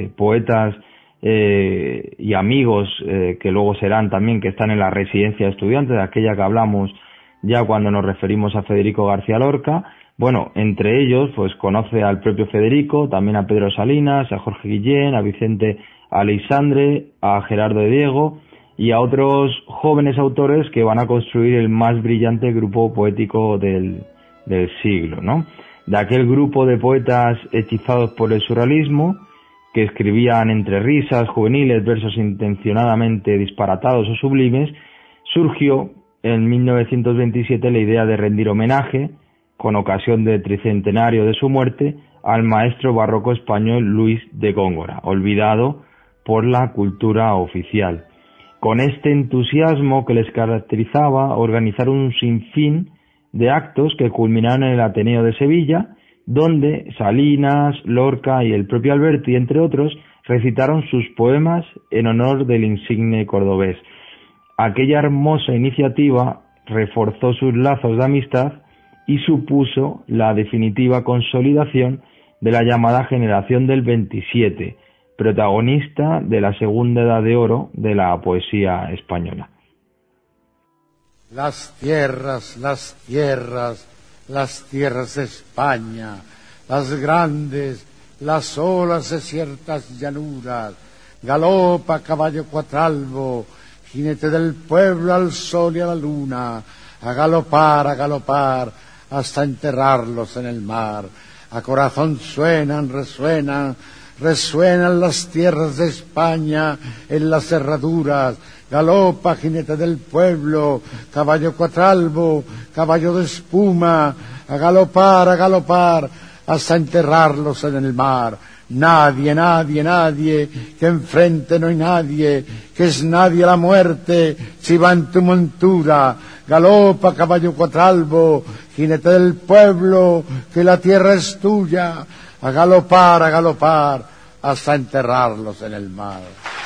y amigos que luego serán también, que están en la residencia de estudiantes, de aquella que hablamos ya cuando nos referimos a Federico García Lorca. Bueno, entre ellos, pues conoce al propio Federico, también a Pedro Salinas, a Jorge Guillén, a Vicente Aleixandre, a Gerardo de Diego y a otros jóvenes autores que van a construir el más brillante grupo poético del siglo, ¿no? De aquel grupo de poetas hechizados por el surrealismo, que escribían entre risas juveniles versos intencionadamente disparatados o sublimes, surgió en 1927 la idea de rendir homenaje, con ocasión del tricentenario de su muerte, al maestro barroco español Luis de Góngora, olvidado por la cultura oficial. Con este entusiasmo que les caracterizaba, organizaron un sinfín de actos que culminaron en el Ateneo de Sevilla, donde Salinas, Lorca y el propio Alberti, entre otros, recitaron sus poemas en honor del insigne cordobés. Aquella hermosa iniciativa reforzó sus lazos de amistad y supuso la definitiva consolidación de la llamada generación del 27, protagonista de la segunda edad de oro de la poesía española. Las tierras de España, las grandes, las olas de ciertas llanuras, galopa caballo cuatralbo, jinete del pueblo al sol y a la luna, a galopar, hasta enterrarlos en el mar. A corazón resuenan las tierras de España en las herraduras. Galopa, jinete del pueblo, caballo cuatralbo, caballo de espuma, a galopar, hasta enterrarlos en el mar. Nadie, que enfrente no hay nadie, que es nadie la muerte, si va en tu montura. Galopa, caballo cuatralbo, jinete del pueblo, que la tierra es tuya, a galopar, hasta enterrarlos en el mar.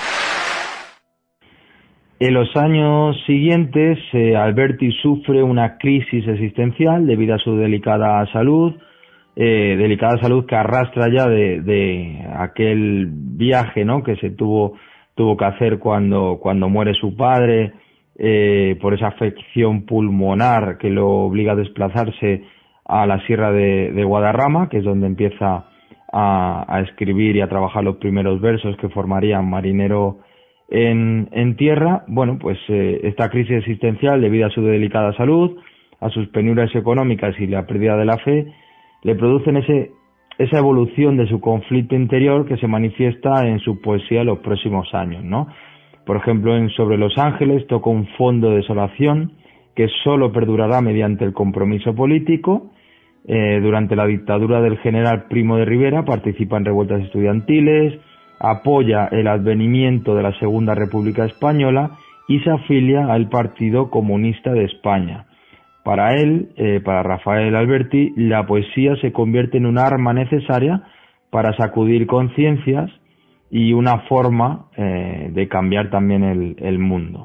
En los años siguientes, Alberti sufre una crisis existencial debido a su delicada salud que arrastra ya de aquel viaje, ¿no?, que se tuvo que hacer cuando muere su padre, por esa afección pulmonar que lo obliga a desplazarse a la sierra de Guadarrama, que es donde empieza a escribir y a trabajar los primeros versos que formarían Marinero en tierra. Bueno, pues esta crisis existencial, debido a su delicada salud, a sus penurias económicas y la pérdida de la fe, le producen esa evolución de su conflicto interior que se manifiesta en su poesía en los próximos años, ¿no? Por ejemplo, en Sobre los Ángeles toca un fondo de desolación que solo perdurará mediante el compromiso político. Durante la dictadura del general Primo de Rivera participa en revueltas estudiantiles, apoya el advenimiento de la Segunda República Española y se afilia al Partido Comunista de España. Para él, para Rafael Alberti, la poesía se convierte en un arma necesaria para sacudir conciencias y una forma de cambiar también el mundo.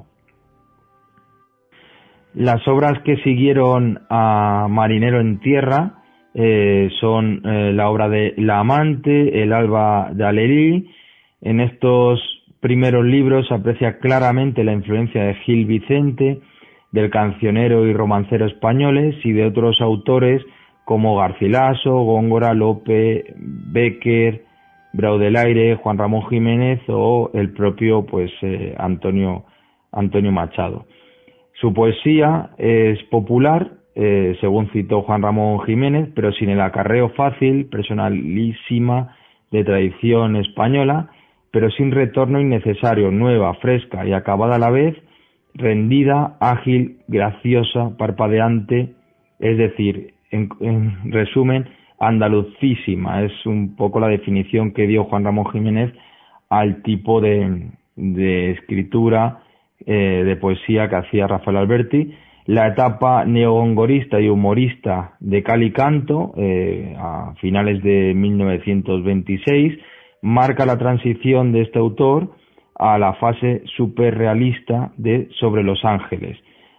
Las obras que siguieron a Marinero en tierra son la obra de La Amante, El Alba de Alelí. En estos primeros libros se aprecia claramente la influencia de Gil Vicente, del cancionero y romancero españoles y de otros autores como Garcilaso, Góngora, Lope, Bécquer, Baudelaire, Juan Ramón Jiménez o el propio Antonio Machado. Su poesía es popular, según citó Juan Ramón Jiménez, pero sin el acarreo fácil, personalísima, de tradición española, pero sin retorno innecesario, nueva, fresca y acabada a la vez, rendida, ágil, graciosa, parpadeante, es decir, en resumen, andalucísima. Es un poco la definición que dio Juan Ramón Jiménez al tipo de escritura, de poesía que hacía Rafael Alberti. La etapa neogongorista y humorista de Cal y Canto, a finales de 1926, marca la transición de este autor a la fase superrealista de Sobre los Ángeles.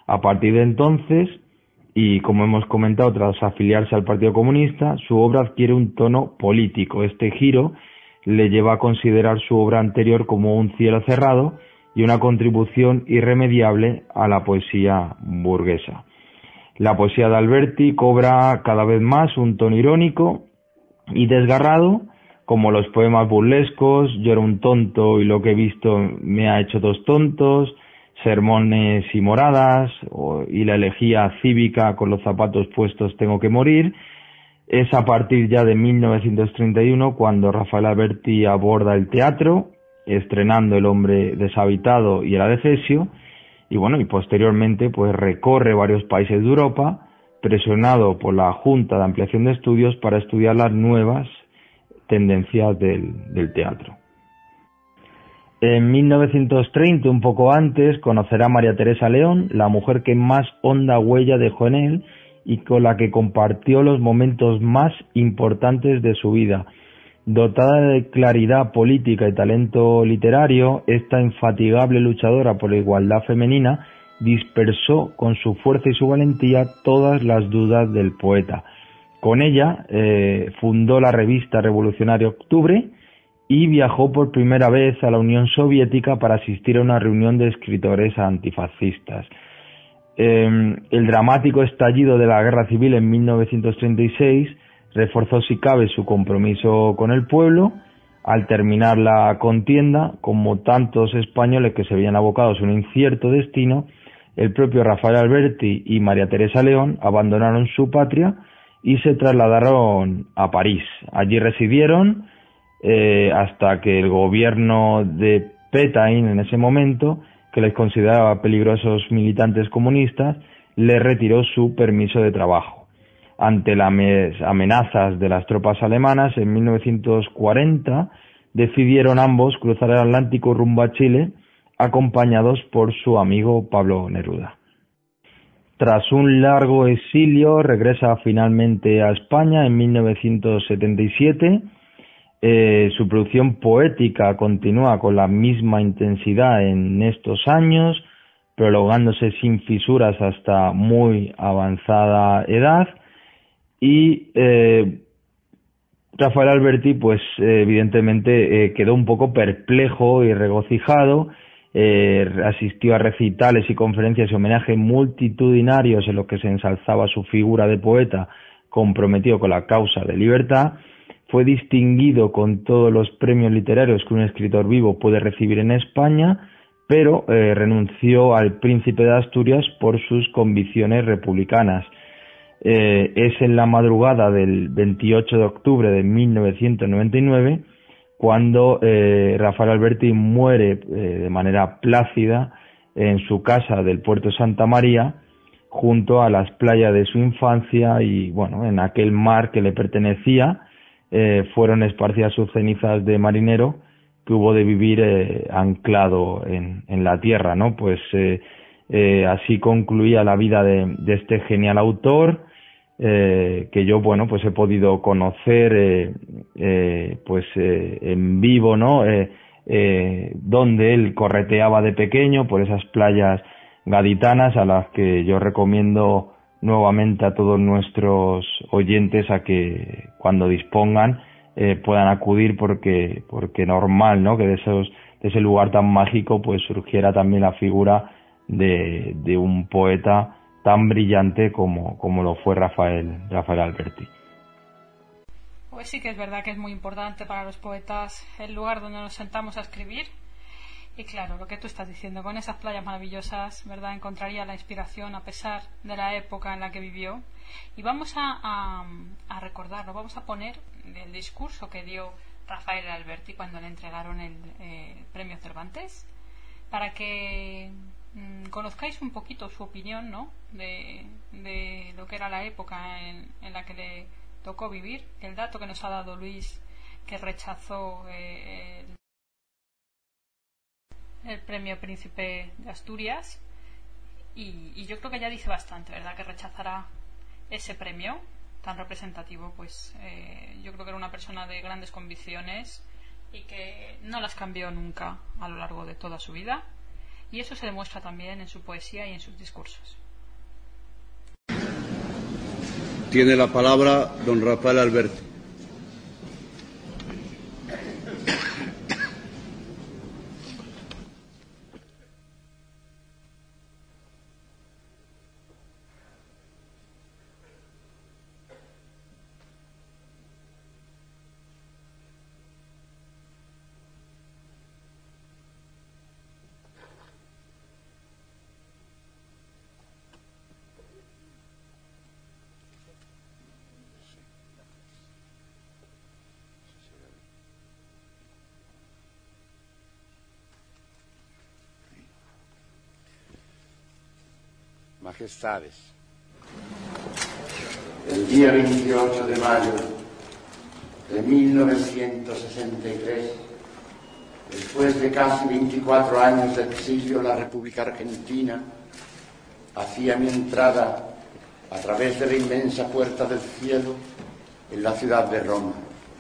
A partir de entonces, y como hemos comentado, tras afiliarse al Partido Comunista, su obra adquiere un tono político. Este giro le lleva a considerar su obra anterior como un cielo cerrado y una contribución irremediable a la poesía burguesa. La poesía de Alberti cobra cada vez más un tono irónico y desgarrado, como los poemas burlescos Yo era un tonto y lo que he visto me ha hecho dos tontos, Sermones y moradas, y la elegía cívica Con los zapatos puestos tengo que morir. Es a partir ya de 1931 cuando Rafael Alberti aborda el teatro, estrenando El hombre deshabitado y El adefesio, y posteriormente pues recorre varios países de Europa, presionado por la Junta de Ampliación de Estudios para estudiar las nuevas tendencias del teatro. En 1930, un poco antes, conocerá a María Teresa León, la mujer que más honda huella dejó en él y con la que compartió los momentos más importantes de su vida. Dotada de claridad política y talento literario, esta infatigable luchadora por la igualdad femenina dispersó con su fuerza y su valentía todas las dudas del poeta. Con ella fundó la revista revolucionaria Octubre y viajó por primera vez a la Unión Soviética para asistir a una reunión de escritores antifascistas. El dramático estallido de la Guerra Civil en 1936 reforzó, si cabe, su compromiso con el pueblo. Al terminar la contienda, como tantos españoles que se veían abocados a un incierto destino, el propio Rafael Alberti y María Teresa León abandonaron su patria y se trasladaron a París. Allí residieron hasta que el gobierno de Pétain, en ese momento, que les consideraba peligrosos militantes comunistas, le retiró su permiso de trabajo. Ante las amenazas de las tropas alemanas, en 1940 decidieron ambos cruzar el Atlántico rumbo a Chile, acompañados por su amigo Pablo Neruda. Tras un largo exilio, regresa finalmente a España en 1977. Su producción poética continúa con la misma intensidad en estos años, prolongándose sin fisuras hasta muy avanzada edad. Y Rafael Alberti, pues evidentemente quedó un poco perplejo y regocijado. Asistió a recitales y conferencias y homenajes multitudinarios en los que se ensalzaba su figura de poeta comprometido con la causa de libertad. Fue distinguido con todos los premios literarios que un escritor vivo puede recibir en España, pero renunció al Príncipe de Asturias por sus convicciones republicanas. Es en la madrugada del 28 de octubre de 1999 cuando Rafael Alberti muere de manera plácida en su casa del puerto de Santa María, junto a las playas de su infancia, y en aquel mar que le pertenecía fueron esparcidas sus cenizas de marinero, que hubo de vivir anclado en la tierra, ¿no? Pues así concluía la vida de este genial autor, que yo pues he podido conocer en vivo, ¿no? Donde él correteaba de pequeño por esas playas gaditanas, a las que yo recomiendo nuevamente a todos nuestros oyentes a que cuando dispongan puedan acudir, porque normal, ¿no?, que de ese lugar tan mágico pues surgiera también la figura de un poeta tan brillante como lo fue Rafael Alberti. Pues sí que es verdad que es muy importante para los poetas el lugar donde nos sentamos a escribir. Y claro, lo que tú estás diciendo, con esas playas maravillosas, ¿verdad?, encontraría la inspiración a pesar de la época en la que vivió. Y vamos a recordarlo, vamos a poner el discurso que dio Rafael Alberti cuando le entregaron el premio Cervantes, para que conozcáis un poquito su opinión, ¿no?, de lo que era la época en la que le tocó vivir. El dato que nos ha dado Luis, que rechazó el premio Príncipe de Asturias, y yo creo que ya dice bastante, ¿verdad?, que rechazará ese premio tan representativo. Pues yo creo que era una persona de grandes convicciones y que no las cambió nunca a lo largo de toda su vida. y eso se demuestra también en su poesía y en sus discursos. Tiene la palabra don Rafael Alberti. Majestades, el día 28 de mayo de 1963, después de casi 24 años de exilio, la República Argentina hacía mi entrada a través de la inmensa puerta del cielo en la ciudad de Roma.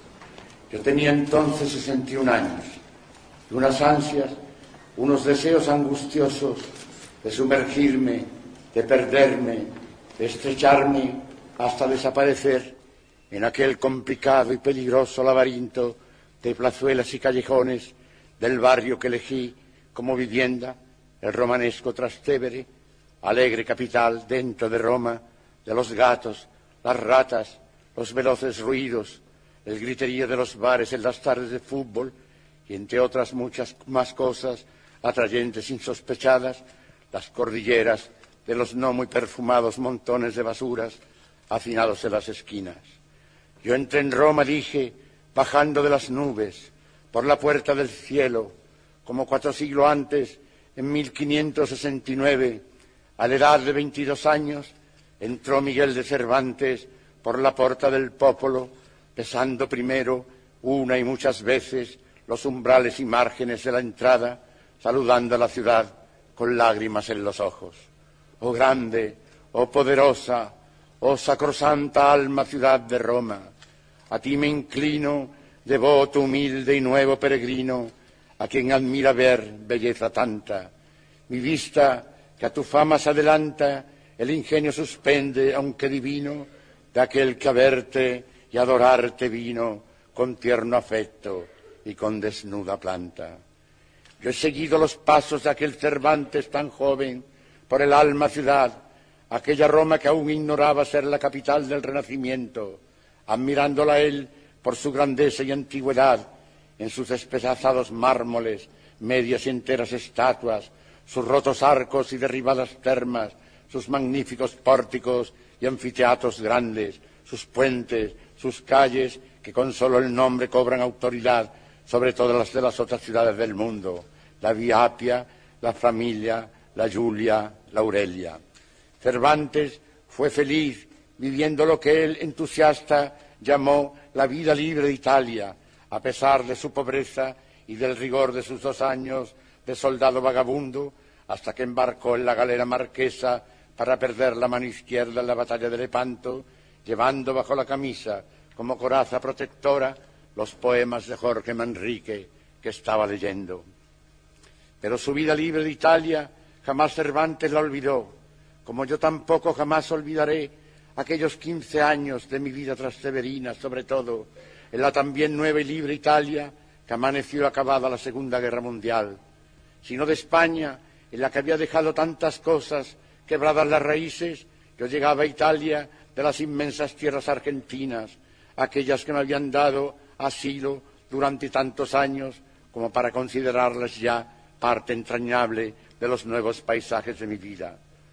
Yo tenía entonces 61 años y unas ansias, unos deseos angustiosos de sumergirme, de perderme, de estrecharme hasta desaparecer en aquel complicado y peligroso laberinto de plazuelas y callejones del barrio que elegí como vivienda, el romanesco Trastevere, alegre capital dentro de Roma, de los gatos, las ratas, los veloces ruidos, el griterío de los bares en las tardes de fútbol y entre otras muchas más cosas atrayentes insospechadas, las cordilleras de los no muy perfumados montones de basuras hacinados en las esquinas. Yo entré en Roma, dije, bajando de las nubes, por la puerta del cielo, como 4 siglos antes, en 1569, a la edad de 22 años, entró Miguel de Cervantes por la Porta del Popolo, besando primero, una y muchas veces, los umbrales y márgenes de la entrada, saludando a la ciudad con lágrimas en los ojos. Oh grande, oh poderosa, oh sacrosanta alma ciudad de Roma, a ti me inclino, devoto, humilde y nuevo peregrino, a quien admira ver belleza tanta. Mi vista, que a tu fama se adelanta, el ingenio suspende, aunque divino, de aquel que a verte y adorarte vino con tierno afecto y con desnuda planta. Yo he seguido los pasos de aquel Cervantes tan joven, por el alma ciudad, aquella Roma que aún ignoraba ser la capital del Renacimiento, admirándola él por su grandeza y antigüedad, en sus despedazados mármoles, medias y enteras estatuas, sus rotos arcos y derribadas termas, sus magníficos pórticos y anfiteatros grandes, sus puentes, sus calles, que con solo el nombre cobran autoridad sobre todas las de las otras ciudades del mundo, la Vía Appia, la Familia, la Julia, la Aurelia. Cervantes fue feliz viviendo lo que él, entusiasta, llamó la vida libre de Italia, a pesar de su pobreza y del rigor de sus 2 años de soldado vagabundo, hasta que embarcó en la galera marquesa para perder la mano izquierda en la batalla de Lepanto, llevando bajo la camisa, como coraza protectora, los poemas de Jorge Manrique que estaba leyendo. Pero su vida libre de Italia jamás Cervantes la olvidó, como yo tampoco jamás olvidaré aquellos 15 años de mi vida trasteverina, sobre todo en la también nueva y libre Italia que amaneció acabada la Segunda Guerra Mundial, sino de España, en la que había dejado tantas cosas, quebradas las raíces. Yo llegaba a Italia de las inmensas tierras argentinas, aquellas que me habían dado asilo durante tantos años como para considerarlas ya parte entrañable de los nuevos paisajes de mi vida.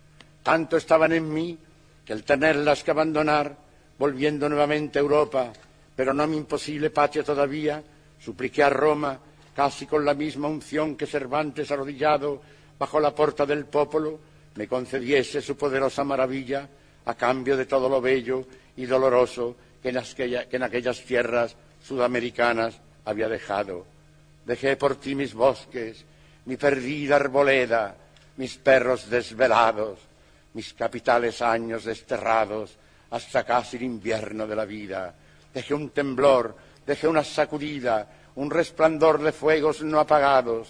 Tanto estaban en mí que al tenerlas que abandonar, volviendo nuevamente a Europa, pero no a mi imposible patria todavía, supliqué a Roma, casi con la misma unción que Cervantes arrodillado bajo la Porta del Popolo, me concediese su poderosa maravilla a cambio de todo lo bello y doloroso que en aquellas tierras sudamericanas había dejado. Dejé por ti mis bosques, mi perdida arboleda, mis perros desvelados, mis capitales años desterrados hasta casi el invierno de la vida. Dejé un temblor, dejé una sacudida, un resplandor de fuegos no apagados,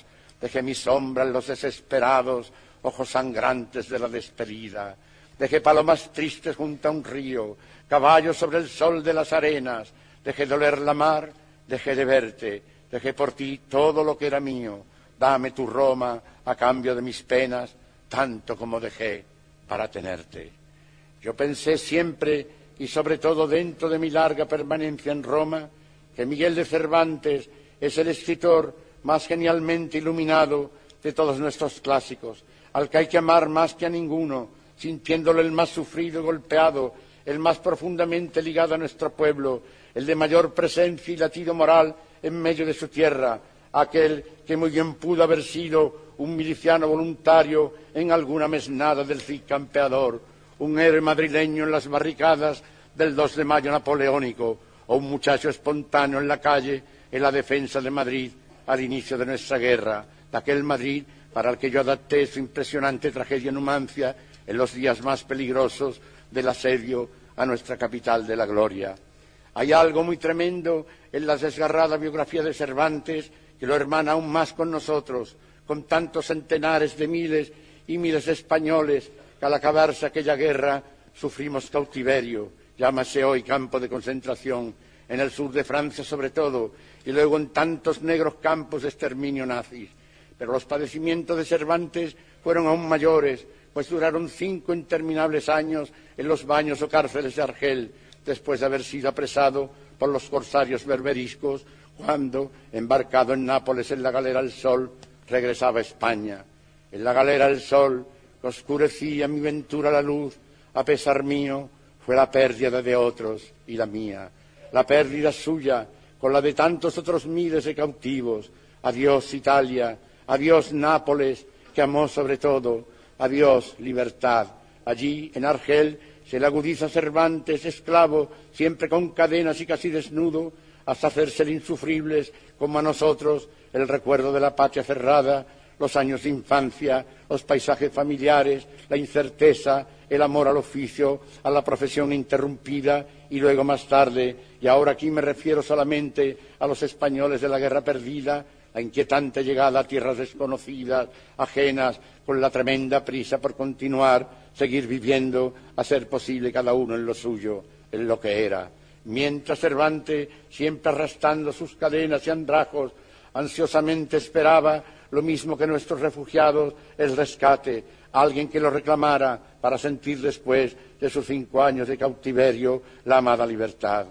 dejé mi sombra en los desesperados ojos sangrantes de la despedida, dejé palomas tristes junto a un río, caballos sobre el sol de las arenas, dejé de oler la mar, dejé de verte, dejé por ti todo lo que era mío, dame tu Roma a cambio de mis penas, tanto como dejé para tenerte. Yo pensé siempre, y sobre todo dentro de mi larga permanencia en Roma, que Miguel de Cervantes es el escritor más genialmente iluminado de todos nuestros clásicos, al que hay que amar más que a ninguno, sintiéndolo el más sufrido y golpeado, el más profundamente ligado a nuestro pueblo, el de mayor presencia y latido moral en medio de su tierra, aquel que muy bien pudo haber sido un miliciano voluntario en alguna mesnada del Cid Campeador, un héroe madrileño en las barricadas del 2 de mayo napoleónico, o un muchacho espontáneo en la calle en la defensa de Madrid al inicio de nuestra guerra, de aquel Madrid para el que yo adapté su impresionante tragedia en Numancia en los días más peligrosos del asedio a nuestra capital de la gloria. Hay algo muy tremendo en la desgarrada biografía de Cervantes que lo hermana aún más con nosotros, con tantos centenares de miles y miles de españoles que al acabarse aquella guerra sufrimos cautiverio, llámase hoy campo de concentración, en el sur de Francia sobre todo, y luego en tantos negros campos de exterminio nazis. Pero los padecimientos de Cervantes fueron aún mayores, pues duraron 5 interminables años en los baños o cárceles de Argel, después de haber sido apresado por los corsarios berberiscos, cuando, embarcado en Nápoles en la galera El Sol, regresaba a España. En la galera El Sol, que oscurecía mi ventura la luz, a pesar mío, fue la pérdida de otros y la mía, la pérdida suya con la de tantos otros miles de cautivos. Adiós Italia, adiós Nápoles, que amó sobre todo, adiós libertad. Allí, en Argel, se le agudiza Cervantes, esclavo, siempre con cadenas y casi desnudo, hasta hacerse insufribles, como a nosotros, el recuerdo de la patria cerrada, los años de infancia, los paisajes familiares, la incerteza, el amor al oficio, a la profesión interrumpida, y luego más tarde, y ahora aquí me refiero solamente a los españoles de la guerra perdida, la inquietante llegada a tierras desconocidas, ajenas, con la tremenda prisa por continuar, seguir viviendo, a ser posible cada uno en lo suyo, en lo que era. Mientras Cervantes, siempre arrastrando sus cadenas y andrajos, ansiosamente esperaba, lo mismo que nuestros refugiados, el rescate, alguien que lo reclamara para sentir después de sus 5 años de cautiverio la amada libertad.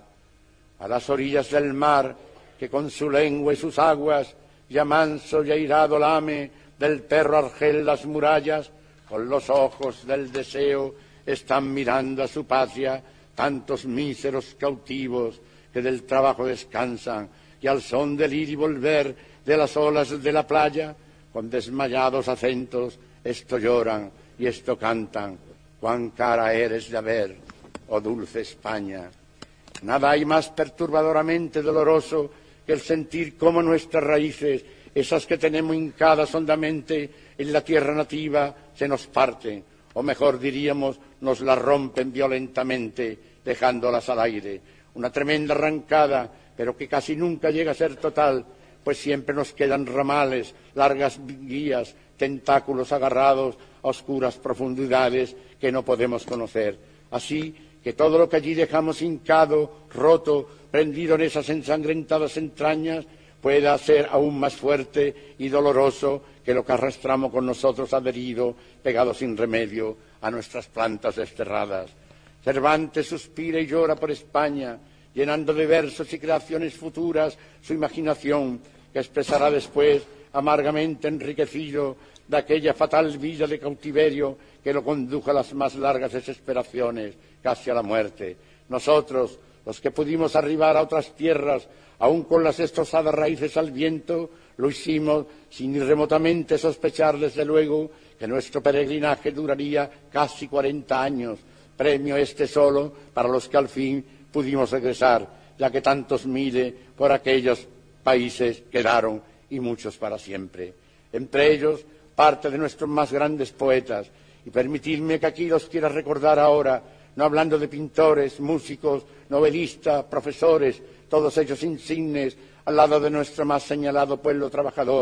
A las orillas del mar, que con su lengua y sus aguas, ya manso y airado lame del perro Argel las murallas, con los ojos del deseo están mirando a su patria tantos míseros cautivos que del trabajo descansan y al son del ir y volver de las olas de la playa, con desmayados acentos, esto lloran y esto cantan, cuán cara eres de haber, oh dulce España. Nada hay más perturbadoramente doloroso que el sentir cómo nuestras raíces, esas que tenemos hincadas hondamente en la tierra nativa, se nos parten, o mejor diríamos, nos las rompen violentamente, dejándolas al aire. Una tremenda arrancada, pero que casi nunca llega a ser total, pues siempre nos quedan ramales, largas guías, tentáculos agarrados a oscuras profundidades que no podemos conocer. Así que todo lo que allí dejamos hincado, roto, prendido en esas ensangrentadas entrañas, pueda ser aún más fuerte y doloroso que lo que arrastramos con nosotros adherido, pegado sin remedio a nuestras plantas desterradas. Cervantes suspira y llora por España, llenando de versos y creaciones futuras su imaginación, que expresará después, amargamente enriquecido, de aquella fatal vida de cautiverio que lo condujo a las más largas desesperaciones, casi a la muerte. Nosotros, los que pudimos arribar a otras tierras, aun con las destrozadas raíces al viento, lo hicimos sin ni remotamente sospechar, desde luego, que nuestro peregrinaje duraría casi 40 años, premio este solo para los que al fin pudimos regresar, ya que tantos miles por aquellos países quedaron, y muchos para siempre. Entre ellos, parte de nuestros más grandes poetas, y permitidme que aquí los quiera recordar ahora, no hablando de pintores, músicos, novelistas, profesores, todos ellos insignes, al lado de nuestro más señalado pueblo trabajador,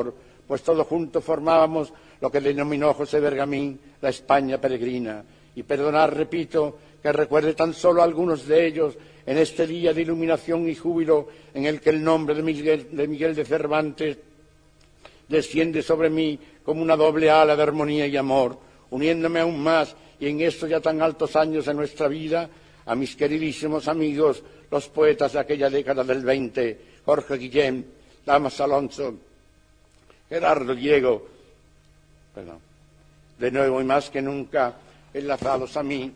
pues todos juntos formábamos lo que denominó José Bergamín la España peregrina. Y perdonar, repito, que recuerde tan solo algunos de ellos en este día de iluminación y júbilo en el que el nombre de Miguel de Cervantes desciende sobre mí como una doble ala de armonía y amor, uniéndome aún más, y en estos ya tan altos años de nuestra vida, a mis queridísimos amigos, los poetas de aquella década del 20, Jorge Guillén, Damas Alonso, Gerardo Diego, de nuevo y más que nunca enlazados a mí,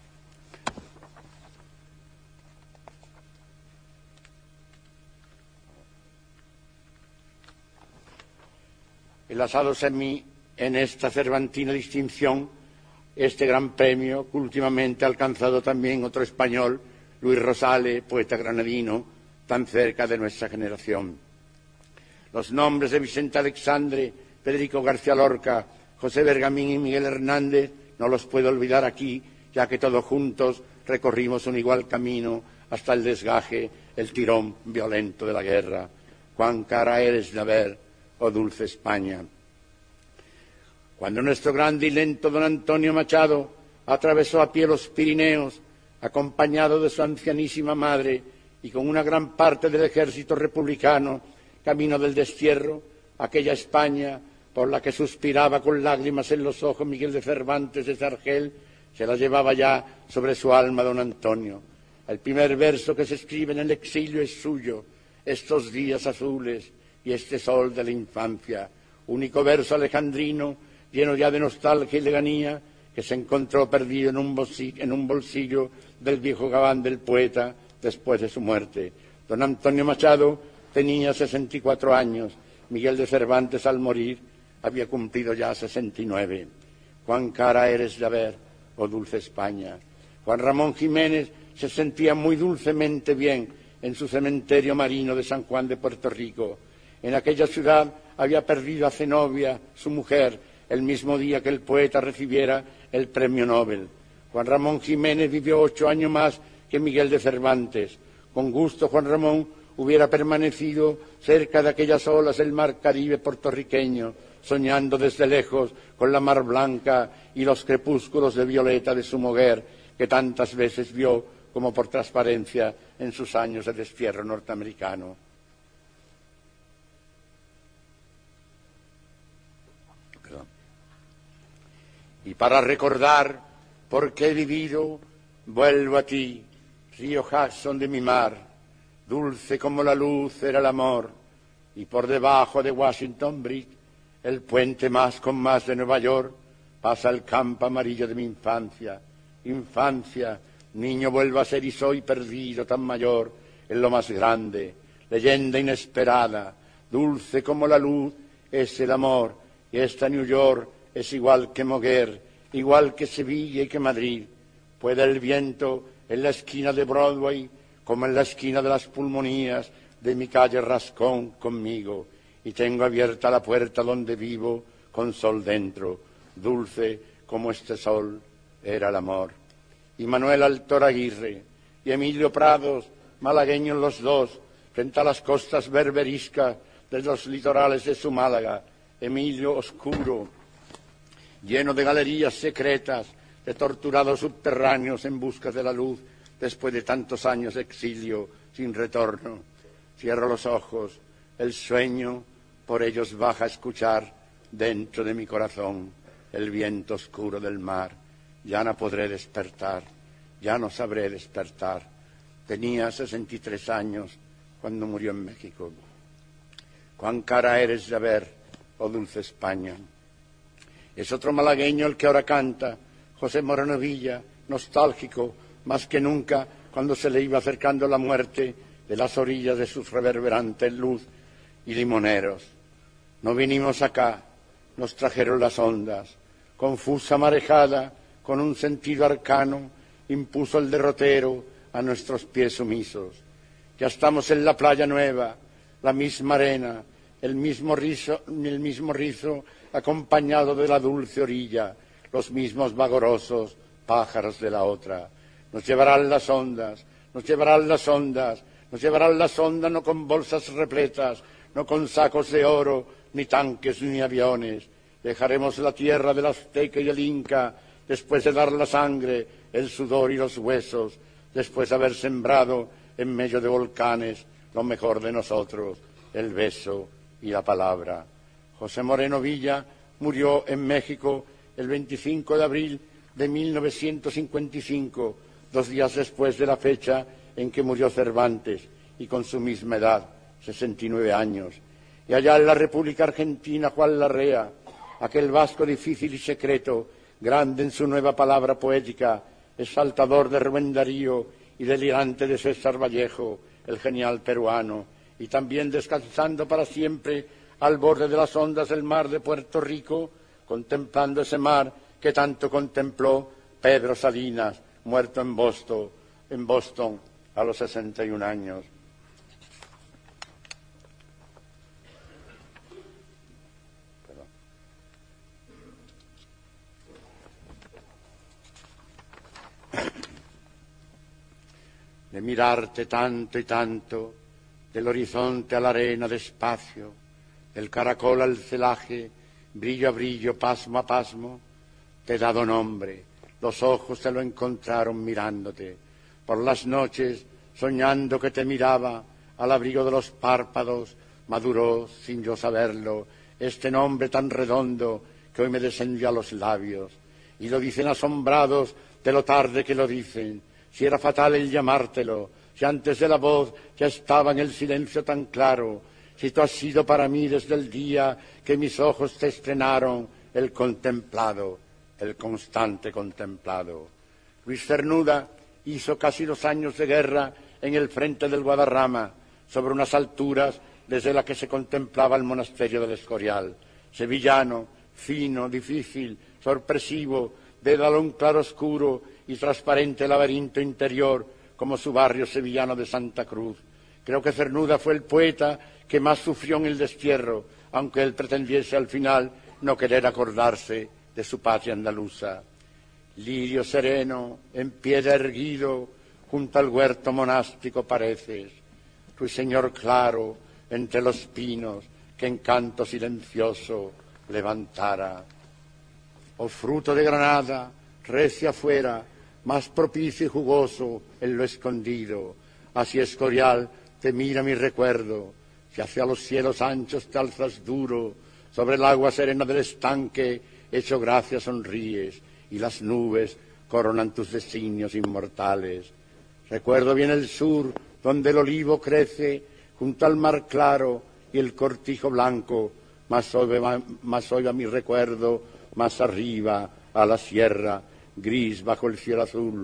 en esta cervantina distinción, este gran premio que últimamente ha alcanzado también otro español, Luis Rosales, poeta granadino, tan cerca de nuestra generación. Los nombres de Vicente Alexandre, Federico García Lorca, José Bergamín y Miguel Hernández no los puedo olvidar aquí, ya que todos juntos recorrimos un igual camino hasta el desgaje, el tirón violento de la guerra. Cuán cara eres de ver, oh dulce España. Cuando nuestro grande y lento don Antonio Machado atravesó a pie los Pirineos, acompañado de su ancianísima madre y con una gran parte del ejército republicano, camino del destierro, aquella España por la que suspiraba con lágrimas en los ojos Miguel de Cervantes de Sargel, se la llevaba ya sobre su alma don Antonio. El primer verso que se escribe en el exilio es suyo, estos días azules y este sol de la infancia, único verso alejandrino lleno ya de nostalgia y leganía, que se encontró perdido en un bolsillo del viejo gabán del poeta después de su muerte. Don Antonio Machado tenía 64 años, Miguel de Cervantes al morir había cumplido ya 69. Cuán cara eres de ver, oh dulce España. Juan Ramón Jiménez se sentía muy dulcemente bien en su cementerio marino de San Juan de Puerto Rico. En aquella ciudad había perdido a Zenobia, su mujer, el mismo día que el poeta recibiera el premio Nobel. Juan Ramón Jiménez vivió 8 años más que Miguel de Cervantes. Con gusto Juan Ramón hubiera permanecido cerca de aquellas olas del mar Caribe puertorriqueño, soñando desde lejos con la mar blanca y los crepúsculos de violeta de su mujer, que tantas veces vio como por transparencia en sus años de destierro norteamericano. Y para recordar por qué he vivido, vuelvo a ti, río Hudson de mi mar, dulce como la luz era el amor, y por debajo de Washington Bridge, el puente más con más de Nueva York, pasa el campo amarillo de mi infancia. Infancia, niño vuelvo a ser y soy perdido tan mayor en lo más grande, leyenda inesperada, dulce como la luz es el amor, y esta New York es igual que Moguer, igual que Sevilla y que Madrid. Puede el viento en la esquina de Broadway, como en la esquina de las pulmonías de mi calle Rascón conmigo, y tengo abierta la puerta donde vivo con sol dentro, dulce como este sol era el amor. Y Manuel Altor Aguirre y Emilio Prados, malagueños los dos, frente a las costas berberiscas de los litorales de su Málaga. Emilio oscuro, lleno de galerías secretas, de torturados subterráneos en busca de la luz, después de tantos años de exilio sin retorno. Cierro los ojos, el sueño por ellos baja a escuchar dentro de mi corazón el viento oscuro del mar. Ya no podré despertar, ya no sabré despertar. Tenía 63 años cuando murió en México. Cuán cara eres de ver, oh dulce España. Es otro malagueño el que ahora canta, José Moreno Villa, nostálgico más que nunca cuando se le iba acercando la muerte de las orillas de sus reverberantes luz y limoneros. No vinimos acá, nos trajeron las ondas, confusa marejada, con un sentido arcano, impuso el derrotero a nuestros pies sumisos. Ya estamos en la playa nueva, la misma arena, el mismo rizo acompañado de la dulce orilla, los mismos vagorosos pájaros de la otra. Nos llevarán las ondas, nos llevarán las ondas, nos llevarán las ondas no con bolsas repletas, no con sacos de oro, ni tanques, ni aviones. Dejaremos la tierra del azteca y el inca, después de dar la sangre, el sudor y los huesos, después de haber sembrado en medio de volcanes lo mejor de nosotros, el beso y la palabra. José Moreno Villa murió en México el 25 de abril de 1955, 2 días después de la fecha en que murió Cervantes, y con su misma edad, 69 años. Y allá en la República Argentina, Juan Larrea, aquel vasco difícil y secreto, grande en su nueva palabra poética, exaltador de Rubén Darío y delirante de César Vallejo, el genial peruano, y también descansando para siempre al borde de las ondas del mar de Puerto Rico, contemplando ese mar que tanto contempló Pedro Salinas, muerto en Boston a los 61 años. De mirarte tanto y tanto, del horizonte a la arena despacio, del caracol al celaje, brillo a brillo, pasmo a pasmo, te he dado nombre, los ojos te lo encontraron mirándote, por las noches, soñando que te miraba, al abrigo de los párpados, maduró, sin yo saberlo, este nombre tan redondo que hoy me descendió a los labios, y lo dicen asombrados de lo tarde que lo dicen. Si era fatal el llamártelo, si antes de la voz ya estaba en el silencio tan claro, si tú has sido para mí desde el día que mis ojos te estrenaron el contemplado, el constante contemplado. Luis Cernuda hizo casi 2 años de guerra en el frente del Guadarrama, sobre unas alturas desde las que se contemplaba el monasterio del Escorial. Sevillano, fino, difícil, sorpresivo, de un claro oscuro y transparente laberinto interior, como su barrio sevillano de Santa Cruz. Creo que Cernuda fue el poeta que más sufrió en el destierro, aunque él pretendiese al final no querer acordarse de su patria andaluza. Lirio sereno, en piedra erguido, junto al huerto monástico pareces, ruiseñor claro entre los pinos que en canto silencioso levantara. Oh fruto de Granada, recia afuera, más propicio y jugoso en lo escondido, así Escorial te mira mi recuerdo, si hacia los cielos anchos te alzas duro, sobre el agua serena del estanque, hecho gracia sonríes, y las nubes coronan tus designios inmortales. Recuerdo bien el sur, donde el olivo crece, junto al mar claro y el cortijo blanco, más hoy va mi recuerdo, más arriba, a la sierra, gris bajo el cielo azul,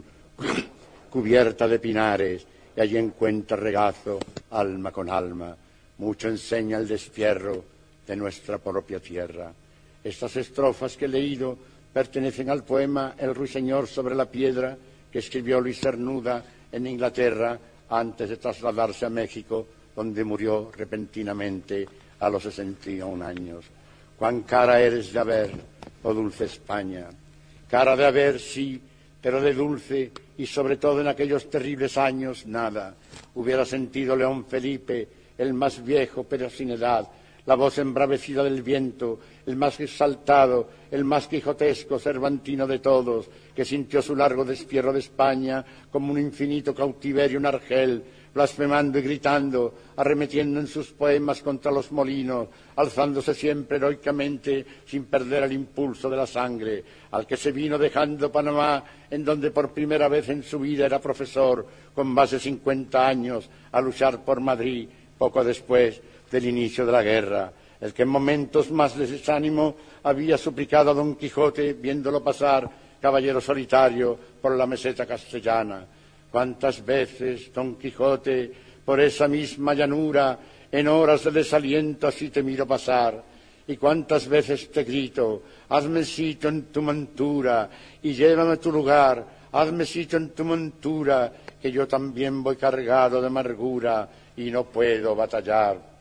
cubierta de pinares, y allí encuentra regazo, alma con alma. Mucho enseña el destierro de nuestra propia tierra. Estas estrofas que he leído pertenecen al poema El ruiseñor sobre la piedra, que escribió Luis Cernuda en Inglaterra antes de trasladarse a México, donde murió repentinamente a los 61 años. Cuán cara eres de haber, oh dulce España. Cara de haber, sí, pero de dulce, y sobre todo en aquellos terribles años, nada. Hubiera sentido León Felipe, el más viejo pero sin edad, la voz embravecida del viento, el más exaltado, el más quijotesco cervantino de todos, que sintió su largo destierro de España como un infinito cautiverio en Argel, blasfemando y gritando, arremetiendo en sus poemas contra los molinos, alzándose siempre heroicamente sin perder el impulso de la sangre, al que se vino dejando Panamá, en donde por primera vez en su vida era profesor, con más de 50 años, a luchar por Madrid, poco después del inicio de la guerra, el que en momentos más de desánimo había suplicado a Don Quijote, viéndolo pasar, caballero solitario, por la meseta castellana. Cuántas veces, Don Quijote, por esa misma llanura, en horas de desaliento así te miro pasar, y cuántas veces te grito, hazme sitio en tu montura, y llévame a tu lugar, hazme sitio en tu montura, que yo también voy cargado de amargura, y no puedo batallar.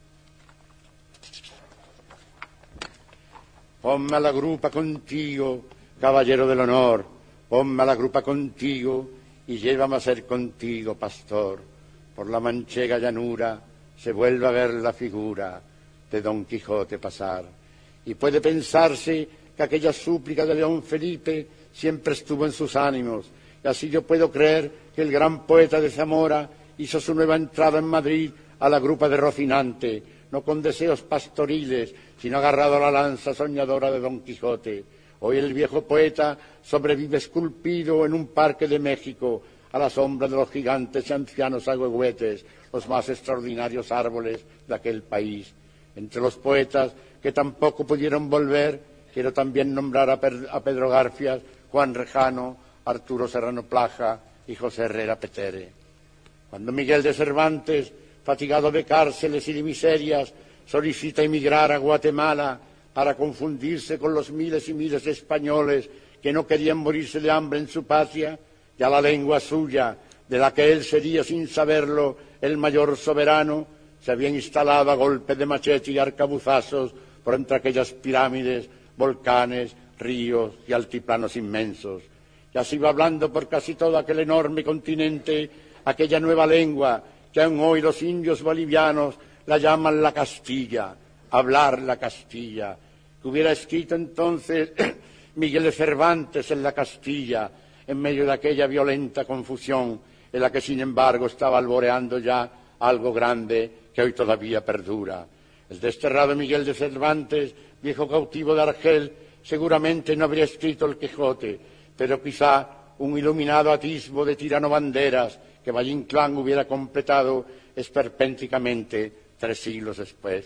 Ponme a la grupa contigo, caballero del honor, ponme a la grupa contigo, y llévame a ser contigo, pastor. Por la manchega llanura se vuelve a ver la figura de Don Quijote pasar. Y puede pensarse que aquella súplica de León Felipe siempre estuvo en sus ánimos, y así yo puedo creer que el gran poeta de Zamora hizo su nueva entrada en Madrid a la grupa de Rocinante, no con deseos pastoriles, sino agarrado a la lanza soñadora de Don Quijote. Hoy el viejo poeta sobrevive esculpido en un parque de México, a la sombra de los gigantes y ancianos agüehuetes, los más extraordinarios árboles de aquel país. Entre los poetas que tampoco pudieron volver, quiero también nombrar a Pedro Garfias, Juan Rejano, Arturo Serrano Plaja y José Herrera Petere. Cuando Miguel de Cervantes, fatigado de cárceles y de miserias, solicita emigrar a Guatemala para confundirse con los miles y miles de españoles que no querían morirse de hambre en su patria, ya la lengua suya, de la que él sería sin saberlo el mayor soberano, se había instalado a golpe de machete y arcabuzazos por entre aquellas pirámides, volcanes, ríos y altiplanos inmensos. Ya se iba hablando por casi todo aquel enorme continente aquella nueva lengua que aún hoy los indios bolivianos la llaman la Castilla, hablar la Castilla, que hubiera escrito entonces Miguel de Cervantes en la Castilla, en medio de aquella violenta confusión en la que sin embargo estaba alboreando ya algo grande que hoy todavía perdura. El desterrado Miguel de Cervantes, viejo cautivo de Argel, seguramente no habría escrito el Quijote, pero quizá un iluminado atisbo de Tirano Banderas que Valle Inclán hubiera completado esperpénticamente 3 siglos después.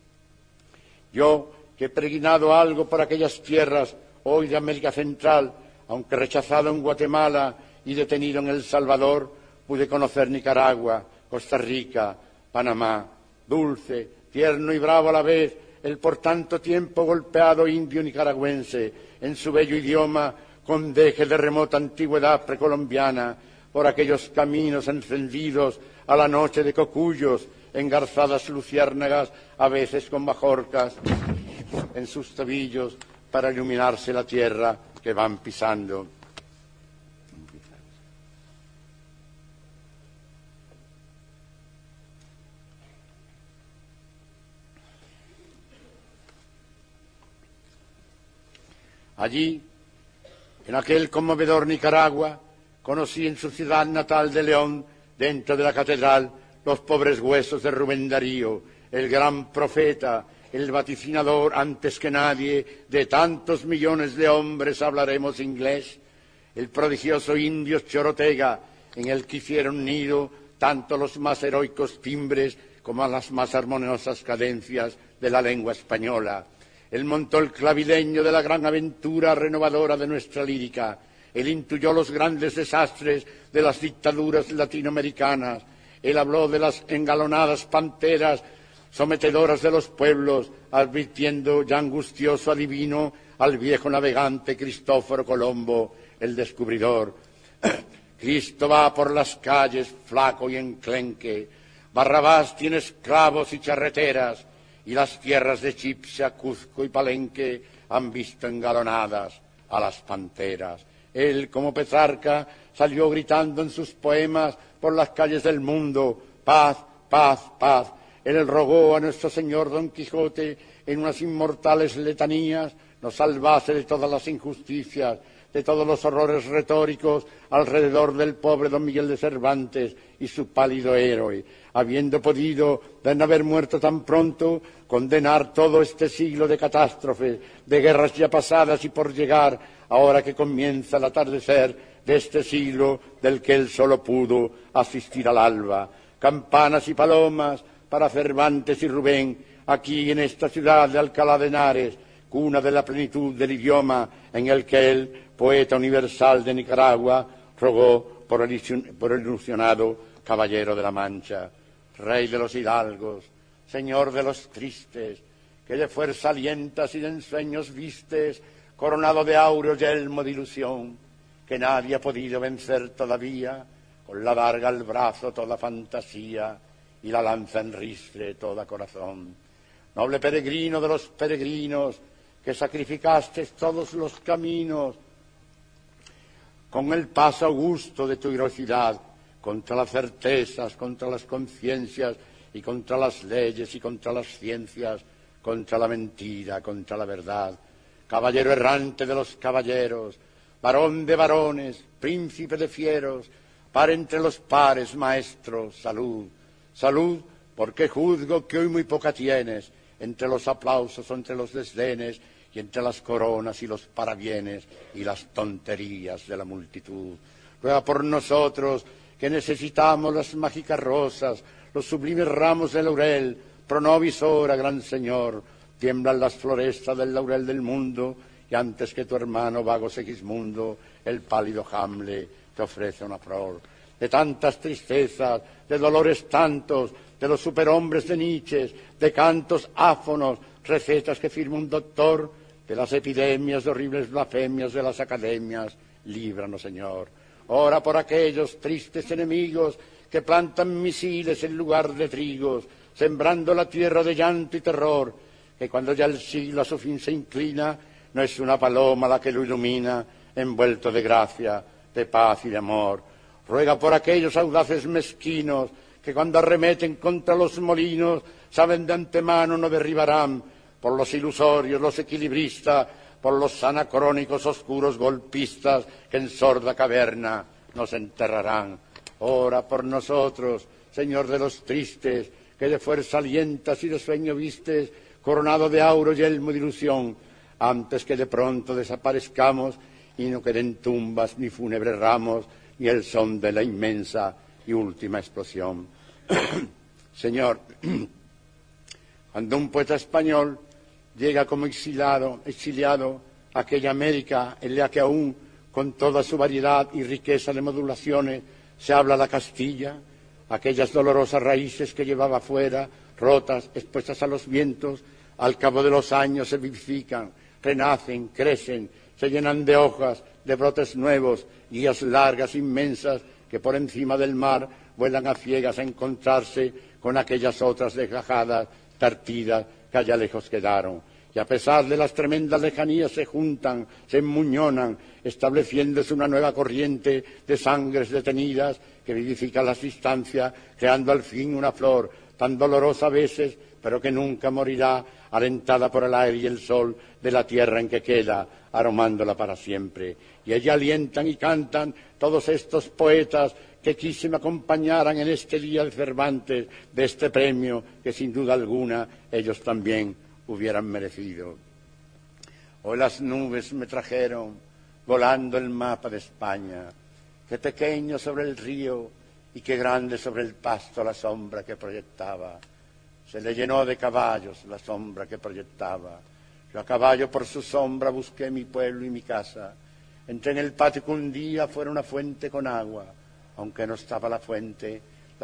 Yo, que he peregrinado algo por aquellas tierras hoy de América Central, aunque rechazado en Guatemala y detenido en El Salvador, pude conocer Nicaragua, Costa Rica, Panamá, dulce, tierno y bravo a la vez, el por tanto tiempo golpeado indio nicaragüense, en su bello idioma, con deje de remota antigüedad precolombiana, por aquellos caminos encendidos a la noche de cocuyos, engarzadas luciérnagas, a veces con bajorcas en sus tobillos, para iluminarse la tierra que van pisando. Allí, en aquel conmovedor Nicaragua, conocí en su ciudad natal de León, dentro de la catedral, los pobres huesos de Rubén Darío, el gran profeta, el vaticinador antes que nadie de tantos millones de hombres hablaremos inglés, el prodigioso indio Chorotega, en el que hicieron nido tanto los más heroicos timbres como las más armoniosas cadencias de la lengua española, el montó el clavileño de la gran aventura renovadora de nuestra lírica, él intuyó los grandes desastres de las dictaduras latinoamericanas, él habló de las engalonadas panteras sometedoras de los pueblos, advirtiendo ya angustioso adivino al viejo navegante Cristóforo Colombo, el descubridor. Cristo va por las calles flaco y enclenque, Barrabás tiene esclavos y charreteras, y las tierras de Chipsia, Cuzco y Palenque han visto engalonadas a las panteras. Él, como Petrarca, salió gritando en sus poemas por las calles del mundo, paz, paz, paz. Él rogó a nuestro señor Don Quijote en unas inmortales letanías nos salvase de todas las injusticias, de todos los horrores retóricos alrededor del pobre don Miguel de Cervantes y su pálido héroe, habiendo podido, de no haber muerto tan pronto, condenar todo este siglo de catástrofes, de guerras ya pasadas y por llegar, ahora que comienza el atardecer de este siglo del que él solo pudo asistir al alba. Campanas y palomas para Cervantes y Rubén, aquí en esta ciudad de Alcalá de Henares, cuna de la plenitud del idioma en el que él, poeta universal de Nicaragua, rogó por el ilusionado caballero de la Mancha. Rey de los hidalgos, señor de los tristes, que de fuerza alientas y de ensueños vistes, coronado de áureo yelmo de ilusión, que nadie ha podido vencer todavía, con la darga al brazo toda fantasía y la lanza en ristre toda corazón. Noble peregrino de los peregrinos, que sacrificaste todos los caminos con el paso augusto de tu heroicidad, contra las certezas, contra las conciencias y contra las leyes y contra las ciencias, contra la mentira, contra la verdad, caballero errante de los caballeros, varón de varones, príncipe de fieros, par entre los pares, maestro, salud, salud, porque juzgo que hoy muy poca tienes, entre los aplausos o entre los desdenes, y entre las coronas y los parabienes y las tonterías de la multitud. Ruega por nosotros que necesitamos las mágicas rosas, los sublimes ramos de laurel, pro nobis ora, gran Señor, tiemblan las florestas del laurel del mundo, y antes que tu hermano vago Segismundo, el pálido Hamlet te ofrece una flor. De tantas tristezas, de dolores tantos, de los superhombres de Nietzsche, de cantos áfonos, recetas que firma un doctor, de las epidemias, de horribles blasfemias de las academias, líbranos, Señor. Ora por aquellos tristes enemigos que plantan misiles en lugar de trigos, sembrando la tierra de llanto y terror, que cuando ya el siglo a su fin se inclina, no es una paloma la que lo ilumina, envuelto de gracia, de paz y de amor. Ruega por aquellos audaces mezquinos que cuando arremeten contra los molinos, saben de antemano no derribarán, por los ilusorios, los equilibristas, por los anacrónicos oscuros golpistas que en sorda caverna nos enterrarán. Ora por nosotros, Señor de los tristes, que de fuerza alientas y de sueño vistes, coronado de auro yelmo de ilusión, antes que de pronto desaparezcamos y no queden tumbas ni fúnebres ramos, ni el son de la inmensa y última explosión. Señor, cuando un poeta español llega como exiliado a aquella América en la que aún, con toda su variedad y riqueza de modulaciones, se habla la Castilla, aquellas dolorosas raíces que llevaba fuera, rotas, expuestas a los vientos, al cabo de los años se vivifican, renacen, crecen, se llenan de hojas, de brotes nuevos, guías largas, inmensas, que por encima del mar vuelan a ciegas a encontrarse con aquellas otras desgajadas, partidas, que allá lejos quedaron. Y a pesar de las tremendas lejanías se juntan, se enmuñonan, estableciéndose una nueva corriente de sangres detenidas que vivifica las distancias, creando al fin una flor tan dolorosa a veces, pero que nunca morirá, alentada por el aire y el sol de la tierra en que queda, aromándola para siempre. Y allí alientan y cantan todos estos poetas que quise me acompañaran en este día de Cervantes, de este premio que sin duda alguna ellos también hubieran merecido. Hoy las nubes me trajeron volando el mapa de España, qué pequeño sobre el río y qué grande sobre el pasto la sombra que proyectaba. Se le llenó de caballos la sombra que proyectaba. Yo a caballo por su sombra busqué mi pueblo y mi casa. Entré en el patio que un día fuera una fuente con agua. Aunque no estaba la fuente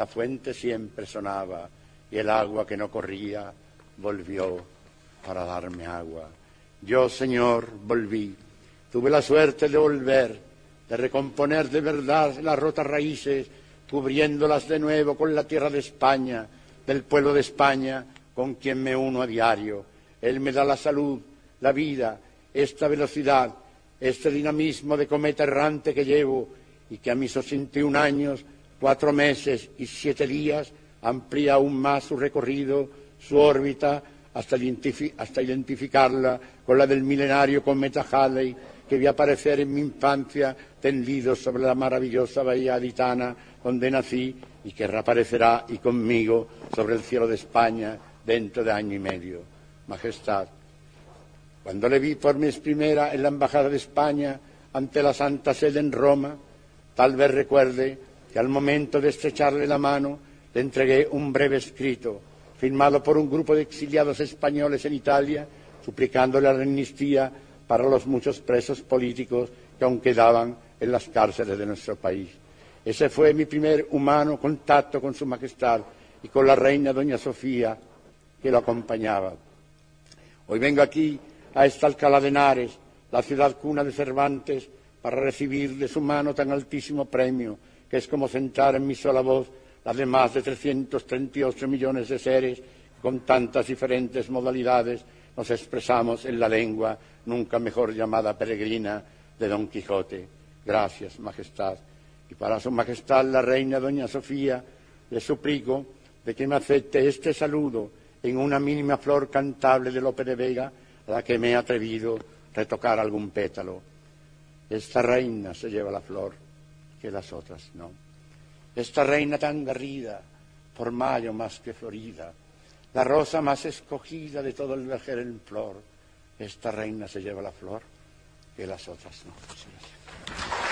siempre sonaba, y el agua que no corría volvió para darme agua. Yo, Señor, volví. Tuve la suerte de volver, de recomponer de verdad las rotas raíces, cubriéndolas de nuevo con la tierra de España, del pueblo de España, con quien me uno a diario. Él me da la salud, la vida, esta velocidad, este dinamismo de cometa errante que llevo, y que a mis 81 años, 4 meses y 7 días, amplía aún más su recorrido, su órbita, hasta identificarla con la del milenario cometa Halley, que vi aparecer en mi infancia tendido sobre la maravillosa bahía gaditana donde nací, y que reaparecerá y conmigo sobre el cielo de España dentro de año y medio. Majestad, cuando le vi por vez primera en la Embajada de España ante la Santa Sede en Roma, tal vez recuerde que al momento de estrecharle la mano le entregué un breve escrito firmado por un grupo de exiliados españoles en Italia, suplicándole la amnistía para los muchos presos políticos que aún quedaban en las cárceles de nuestro país. Ese fue mi primer humano contacto con Su Majestad y con la reina doña Sofía, que lo acompañaba. Hoy vengo aquí, a esta Alcalá de Henares, la ciudad cuna de Cervantes, para recibir de su mano tan altísimo premio, que es como sentar en mi sola voz las de más de 338 millones de seres que con tantas diferentes modalidades nos expresamos en la lengua nunca mejor llamada peregrina de Don Quijote. Gracias, Majestad. Y para Su Majestad la reina doña Sofía le suplico de que me acepte este saludo en una mínima flor cantable de Lope de Vega, a la que me he atrevido a retocar algún pétalo. Esta reina se lleva la flor, que las otras no. Esta reina tan garrida, por mayo más que florida, la rosa más escogida de todo el vergel en flor, esta reina se lleva la flor, que las otras no. Muchas gracias.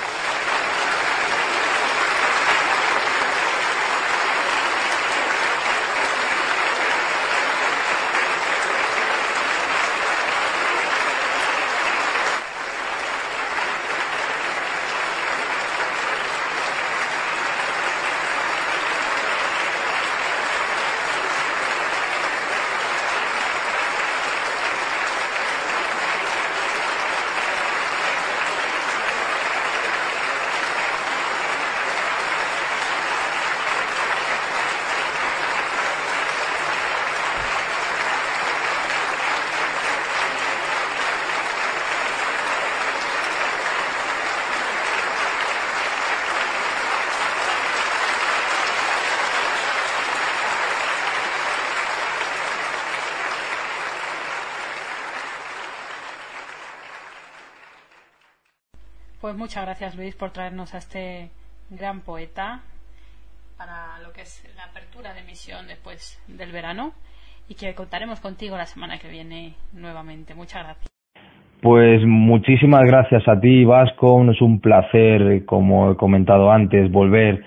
Pues muchas gracias, Luis, por traernos a este gran poeta para lo que es la apertura de emisión después del verano, y que contaremos contigo la semana que viene nuevamente. Muchas gracias. Pues muchísimas gracias a ti, Vasco. Es un placer, como he comentado antes, volver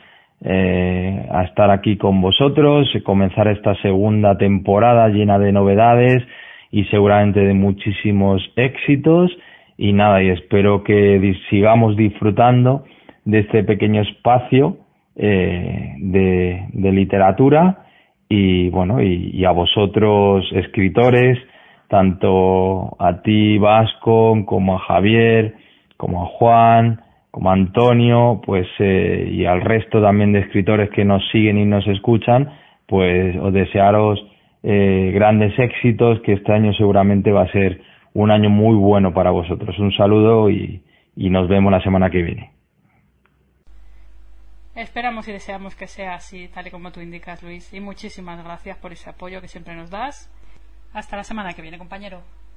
a estar aquí con vosotros, comenzar esta segunda temporada llena de novedades y seguramente de muchísimos éxitos. Y nada, y espero que sigamos disfrutando de este pequeño espacio de literatura, y bueno, y a vosotros, escritores, tanto a ti, Vasco, como a Javier, como a Juan, como a Antonio, pues y al resto también de escritores que nos siguen y nos escuchan, pues os desearos grandes éxitos, que este año seguramente va a ser un año muy bueno para vosotros. Un saludo y nos vemos la semana que viene. Esperamos y deseamos que sea así, tal y como tú indicas, Luis. Y muchísimas gracias por ese apoyo que siempre nos das. Hasta la semana que viene, compañero.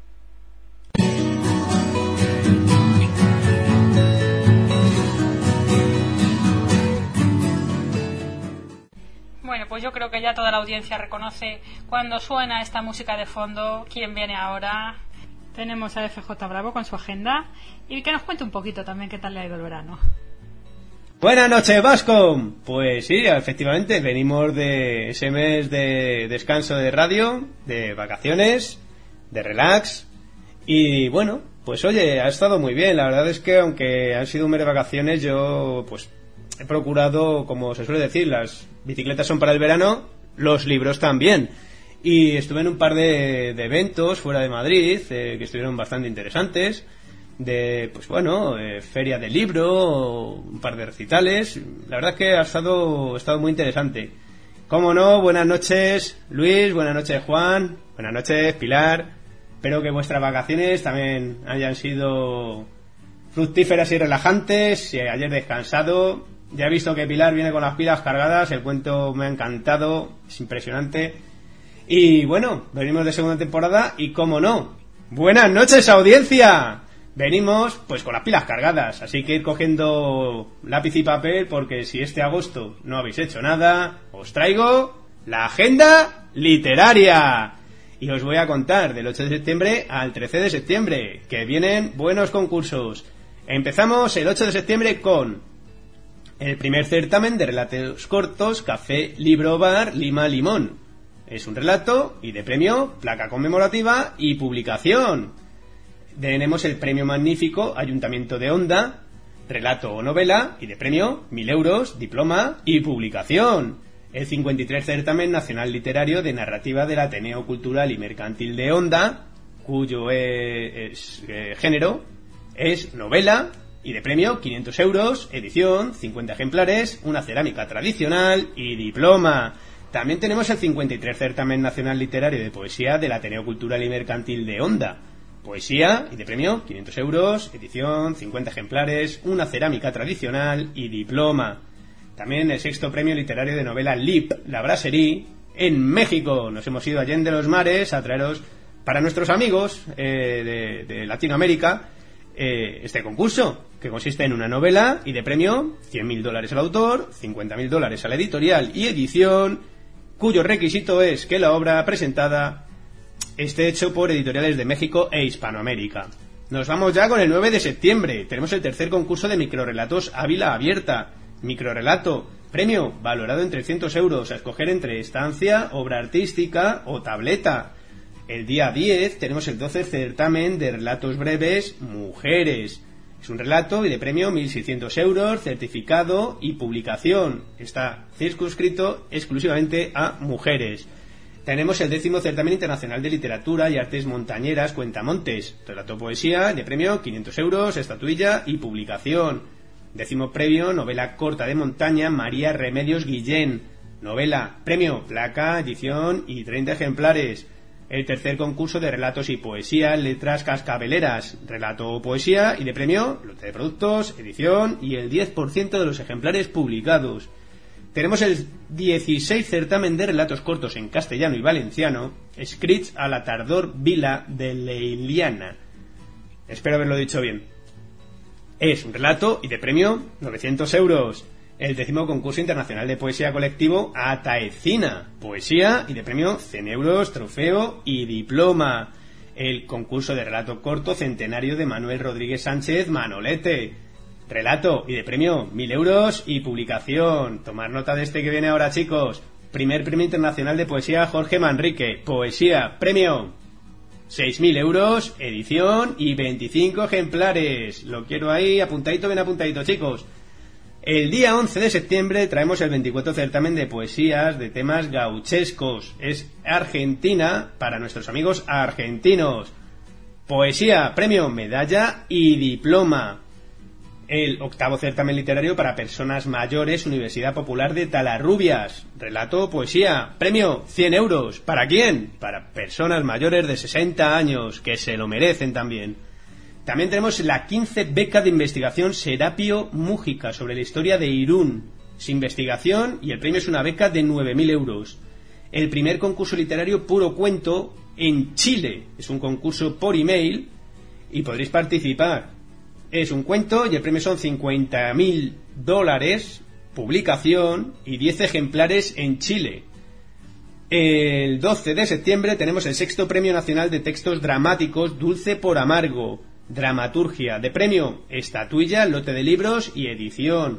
Bueno, pues yo creo que ya toda la audiencia reconoce cuando suena esta música de fondo quién viene ahora. Tenemos a FJ Bravo con su agenda, y que nos cuente un poquito también qué tal le ha ido el verano. Buenas noches, Vasco. Pues sí, efectivamente, venimos de ese mes de descanso de radio, de vacaciones, de relax, y bueno, pues oye, ha estado muy bien. La verdad es que aunque han sido un mes de vacaciones, yo pues he procurado, como se suele decir, las bicicletas son para el verano, los libros también. Y estuve en un par de eventos fuera de Madrid que estuvieron bastante interesantes, de pues bueno, feria del libro, un par de recitales. La verdad es que ha estado muy interesante. Cómo no, buenas noches Luis, buenas noches Juan, buenas noches Pilar. Espero que vuestras vacaciones también hayan sido fructíferas y relajantes. Si ayer descansado, ya he visto que Pilar viene con las pilas cargadas, el cuento me ha encantado, es impresionante. Y bueno, venimos de segunda temporada y cómo no, buenas noches audiencia. Venimos pues con las pilas cargadas, así que ir cogiendo lápiz y papel, porque si este agosto no habéis hecho nada, os traigo la agenda literaria. Y os voy a contar del 8 de septiembre al 13 de septiembre, que vienen buenos concursos. Empezamos el 8 de septiembre con el primer certamen de relatos cortos Café Libro Bar Lima Limón. Es un relato y de premio, placa conmemorativa y publicación. Tenemos el premio magnífico Ayuntamiento de Onda, relato o novela y de premio 1.000 euros, diploma y publicación. El 53 certamen nacional literario de narrativa del Ateneo Cultural y Mercantil de Onda, cuyo género es novela y de premio 500 euros, edición, 50 ejemplares, una cerámica tradicional y diploma. También tenemos el 53 certamen nacional literario de poesía del Ateneo Cultural y Mercantil de Onda. Poesía y de premio 500 euros, edición, 50 ejemplares, una cerámica tradicional y diploma. También el sexto premio literario de novela LIP, La Brasserie, en México. Nos hemos ido allende los mares a traeros para nuestros amigos de Latinoamérica este concurso, que consiste en una novela y de premio $100.000 al autor, $50.000 a la editorial y edición, cuyo requisito es que la obra presentada esté hecho por editoriales de México e Hispanoamérica. Nos vamos ya con el 9 de septiembre. Tenemos el tercer concurso de microrelatos Ávila Abierta. Microrelato, premio valorado en 300 euros, a escoger entre estancia, obra artística o tableta. El día 10 tenemos el 12 certamen de relatos breves Mujeres. Es un relato y de premio 1.600 euros, certificado y publicación. Está circunscrito exclusivamente a mujeres. Tenemos el 10º certamen internacional de literatura y artes montañeras Cuentamontes. Relato poesía de premio 500 euros, estatuilla y publicación. 10º premio novela corta de montaña María Remedios Guillén. Novela, premio, placa, edición y 30 ejemplares. El tercer concurso de relatos y poesía Letras Cascabeleras. Relato o poesía y de premio, lote de productos, edición y el 10% de los ejemplares publicados. Tenemos el 16 certamen de relatos cortos en castellano y valenciano, Escrits a la tardor vila de Leiliana. Espero haberlo dicho bien. Es un relato y de premio 900 euros. El 10º concurso internacional de poesía colectivo Ataecina. Poesía y de premio 100 euros, trofeo y diploma. El concurso de relato corto centenario de Manuel Rodríguez Sánchez Manolete. Relato y de premio 1.000 euros y publicación. Tomar nota de este que viene ahora, chicos. Primer premio internacional de poesía Jorge Manrique. Poesía, premio 6.000 euros, edición y 25 ejemplares. Lo quiero ahí apuntadito, bien apuntadito, chicos. El día 11 de septiembre traemos el 24 certamen de poesías de temas gauchescos. Es Argentina para nuestros amigos argentinos. Poesía, premio, medalla y diploma. El 8º certamen literario para personas mayores, Universidad Popular de Talarrubias. Relato, poesía, premio, 100 euros. ¿Para quién? Para personas mayores de 60 años, que se lo merecen también. También tenemos la 15 beca de investigación Serapio Mújica sobre la historia de Irún. Es investigación y el premio es una beca de 9.000 euros. El primer concurso literario Puro Cuento en Chile. Es un concurso por email y podréis participar. Es un cuento y el premio son $50.000, publicación y 10 ejemplares en Chile. El 12 de septiembre tenemos el 6º Premio Nacional de Textos Dramáticos Dulce por Amargo. Dramaturgia de premio, estatuilla, lote de libros y edición.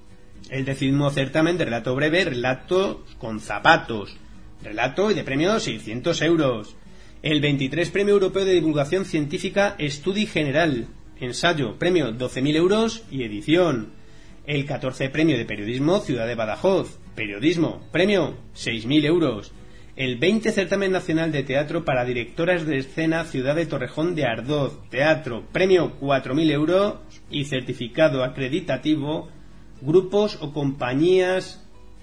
El 10º certamen de relato breve, Relatos con zapatos. Relato y de premio 600 euros. El 23 Premio Europeo de Divulgación Científica Estudi General. Ensayo, premio 12.000 euros y edición. El 14 Premio de Periodismo Ciudad de Badajoz. Periodismo, premio 6.000 euros. El 20 Certamen Nacional de Teatro para Directoras de Escena Ciudad de Torrejón de Ardoz. Teatro, premio 4.000 euros y certificado acreditativo grupos o compañías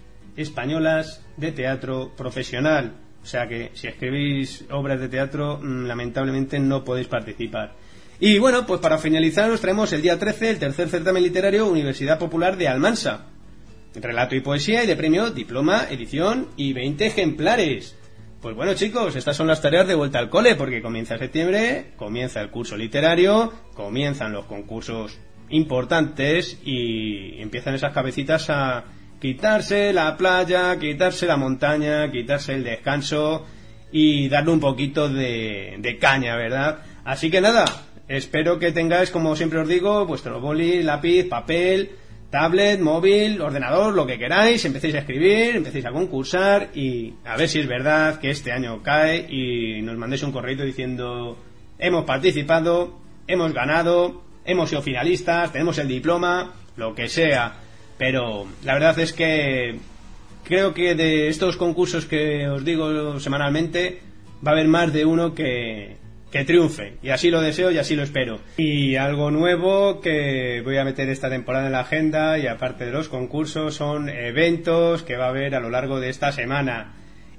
españolas de teatro profesional. O sea que si escribís obras de teatro, lamentablemente no podéis participar. Y bueno, pues para finalizar os traemos el día 13 el tercer certamen literario Universidad Popular de Almansa. Relato y poesía y de premio, diploma, edición y 20 ejemplares. Pues bueno, chicos, estas son las tareas de vuelta al cole, porque comienza septiembre, comienza el curso literario, comienzan los concursos importantes y empiezan esas cabecitas a quitarse la playa, quitarse la montaña, quitarse el descanso y darle un poquito de caña, ¿verdad? Así que nada, espero que tengáis, como siempre os digo, vuestro boli, lápiz, papel, tablet, móvil, ordenador, lo que queráis, empecéis a escribir, empecéis a concursar y a ver si es verdad que este año cae y nos mandéis un correo diciendo hemos participado, hemos ganado, hemos sido finalistas, tenemos el diploma, lo que sea. Pero la verdad es que creo que de estos concursos que os digo semanalmente va a haber más de uno que triunfe, y así lo deseo y así lo espero. Y algo nuevo que voy a meter esta temporada en la agenda, y aparte de los concursos, son eventos que va a haber a lo largo de esta semana.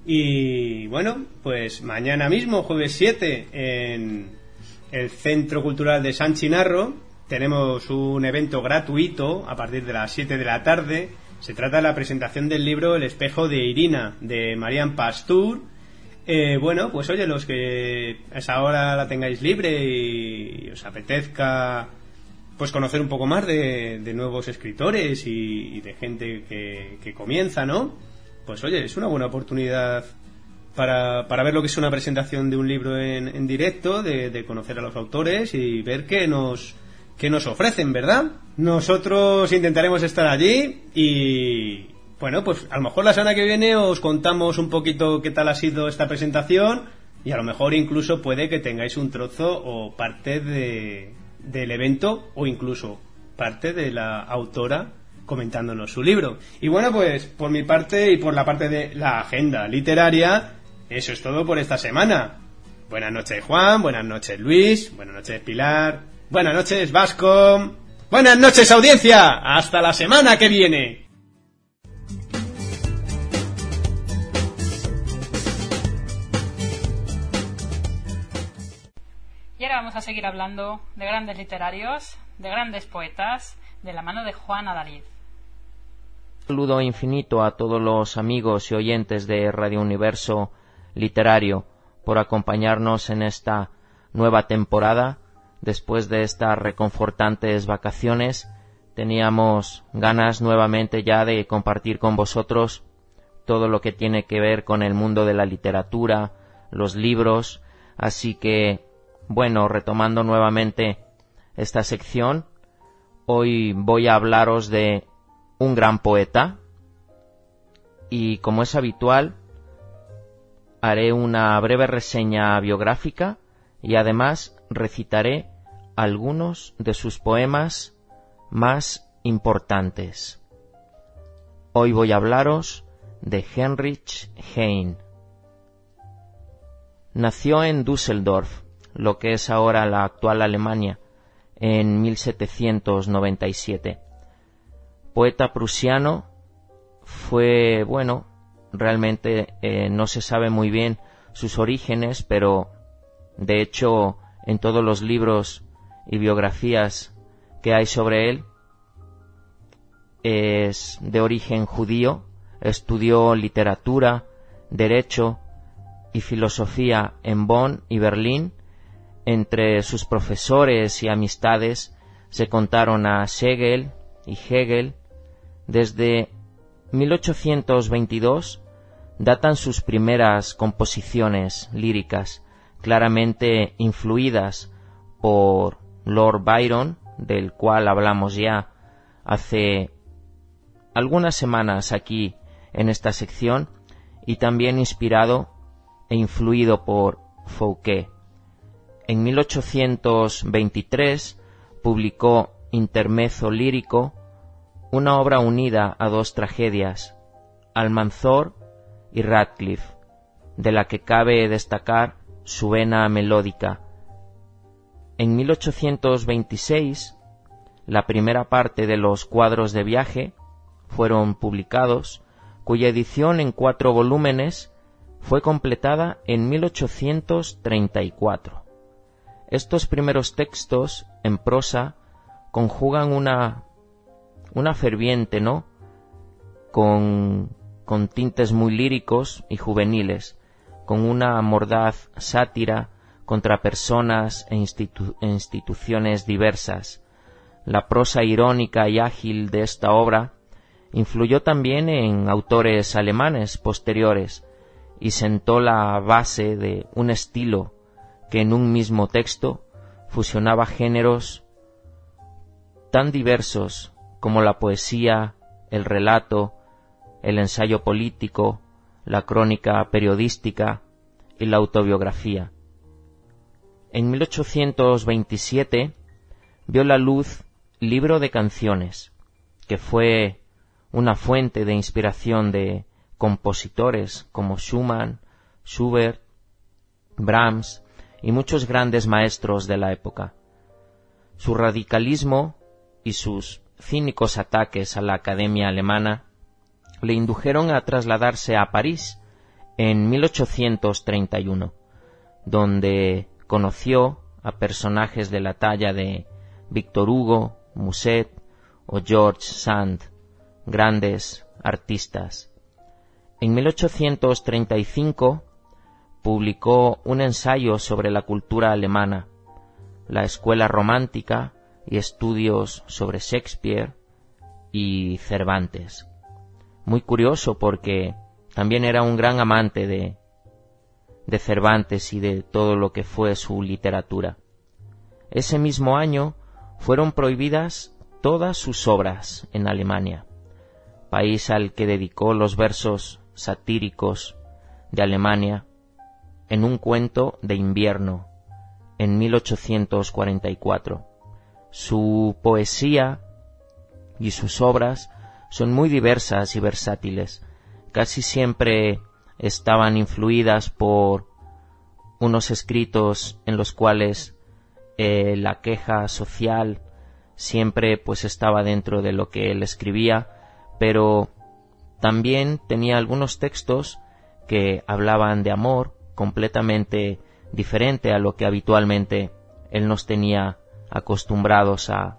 Y bueno, pues mañana mismo, jueves 7, en el Centro Cultural de San Chinarro tenemos un evento gratuito a partir de las 7 de la tarde. Se trata de la presentación del libro El espejo de Irina, de Marian Pastur. Bueno, pues oye, los que a esa hora la tengáis libre y os apetezca pues conocer un poco más de nuevos escritores y de gente que comienza, ¿no? Pues oye, es una buena oportunidad para ver lo que es una presentación de un libro en directo, de conocer a los autores y ver qué nos ofrecen, ¿verdad? Nosotros intentaremos estar allí y bueno, pues a lo mejor la semana que viene os contamos un poquito qué tal ha sido esta presentación y a lo mejor incluso puede que tengáis un trozo o parte del evento o incluso parte de la autora comentándonos su libro. Y bueno, pues por mi parte y por la parte de la agenda literaria, eso es todo por esta semana. Buenas noches, Juan, buenas noches, Luis, buenas noches, Pilar, buenas noches, Vasco, buenas noches, audiencia, hasta la semana que viene. Y ahora vamos a seguir hablando de grandes literarios, de grandes poetas, de la mano de Juan Adalid. Un saludo infinito a todos los amigos y oyentes de Radio Universo Literario por acompañarnos en esta nueva temporada. Después de estas reconfortantes vacaciones, teníamos ganas nuevamente ya de compartir con vosotros todo lo que tiene que ver con el mundo de la literatura, los libros, así que, bueno, retomando nuevamente esta sección, hoy voy a hablaros de un gran poeta y, como es habitual, haré una breve reseña biográfica y además recitaré algunos de sus poemas más importantes. Hoy voy a hablaros de Heinrich Heine. Nació en Düsseldorf, lo que es ahora la actual Alemania, en 1797. Poeta prusiano, fue, bueno, realmente no se sabe muy bien sus orígenes, pero de hecho en todos los libros y biografías que hay sobre él es de origen judío. Estudió literatura, derecho y filosofía en Bonn y Berlín. Entre sus profesores y amistades se contaron a Schlegel y Hegel. Desde 1822 datan sus primeras composiciones líricas, claramente influidas por Lord Byron, del cual hablamos ya hace algunas semanas aquí en esta sección, y también inspirado e influido por Fouquet. En 1823 publicó Intermezzo lírico, una obra unida a dos tragedias, Almanzor y Radcliffe, de la que cabe destacar su vena melódica. En 1826, la primera parte de los cuadros de viaje fueron publicados, cuya edición en 4 volúmenes fue completada en 1834. Estos primeros textos en prosa conjugan una ferviente, ¿no?, con tintes muy líricos y juveniles, con una mordaz sátira contra personas e instituciones diversas. La prosa irónica y ágil de esta obra influyó también en autores alemanes posteriores y sentó la base de un estilo que en un mismo texto fusionaba géneros tan diversos como la poesía, el relato, el ensayo político, la crónica periodística y la autobiografía. En 1827 vio la luz Libro de Canciones, que fue una fuente de inspiración de compositores como Schumann, Schubert, Brahms y muchos grandes maestros de la época. Su radicalismo y sus cínicos ataques a la Academia Alemana le indujeron a trasladarse a París en 1831, donde conoció a personajes de la talla de Victor Hugo, Musset o George Sand, grandes artistas. En 1835 publicó un ensayo sobre la cultura alemana, la escuela romántica y estudios sobre Shakespeare y Cervantes. Muy curioso porque también era un gran amante de Cervantes y de todo lo que fue su literatura. Ese mismo año fueron prohibidas todas sus obras en Alemania, país al que dedicó los versos satíricos de Alemania en un cuento de invierno en 1844. Su poesía y sus obras son muy diversas y versátiles. Casi siempre estaban influidas por unos escritos en los cuales la queja social siempre pues estaba dentro de lo que él escribía, pero también tenía algunos textos que hablaban de amor completamente diferente a lo que habitualmente él nos tenía acostumbrados a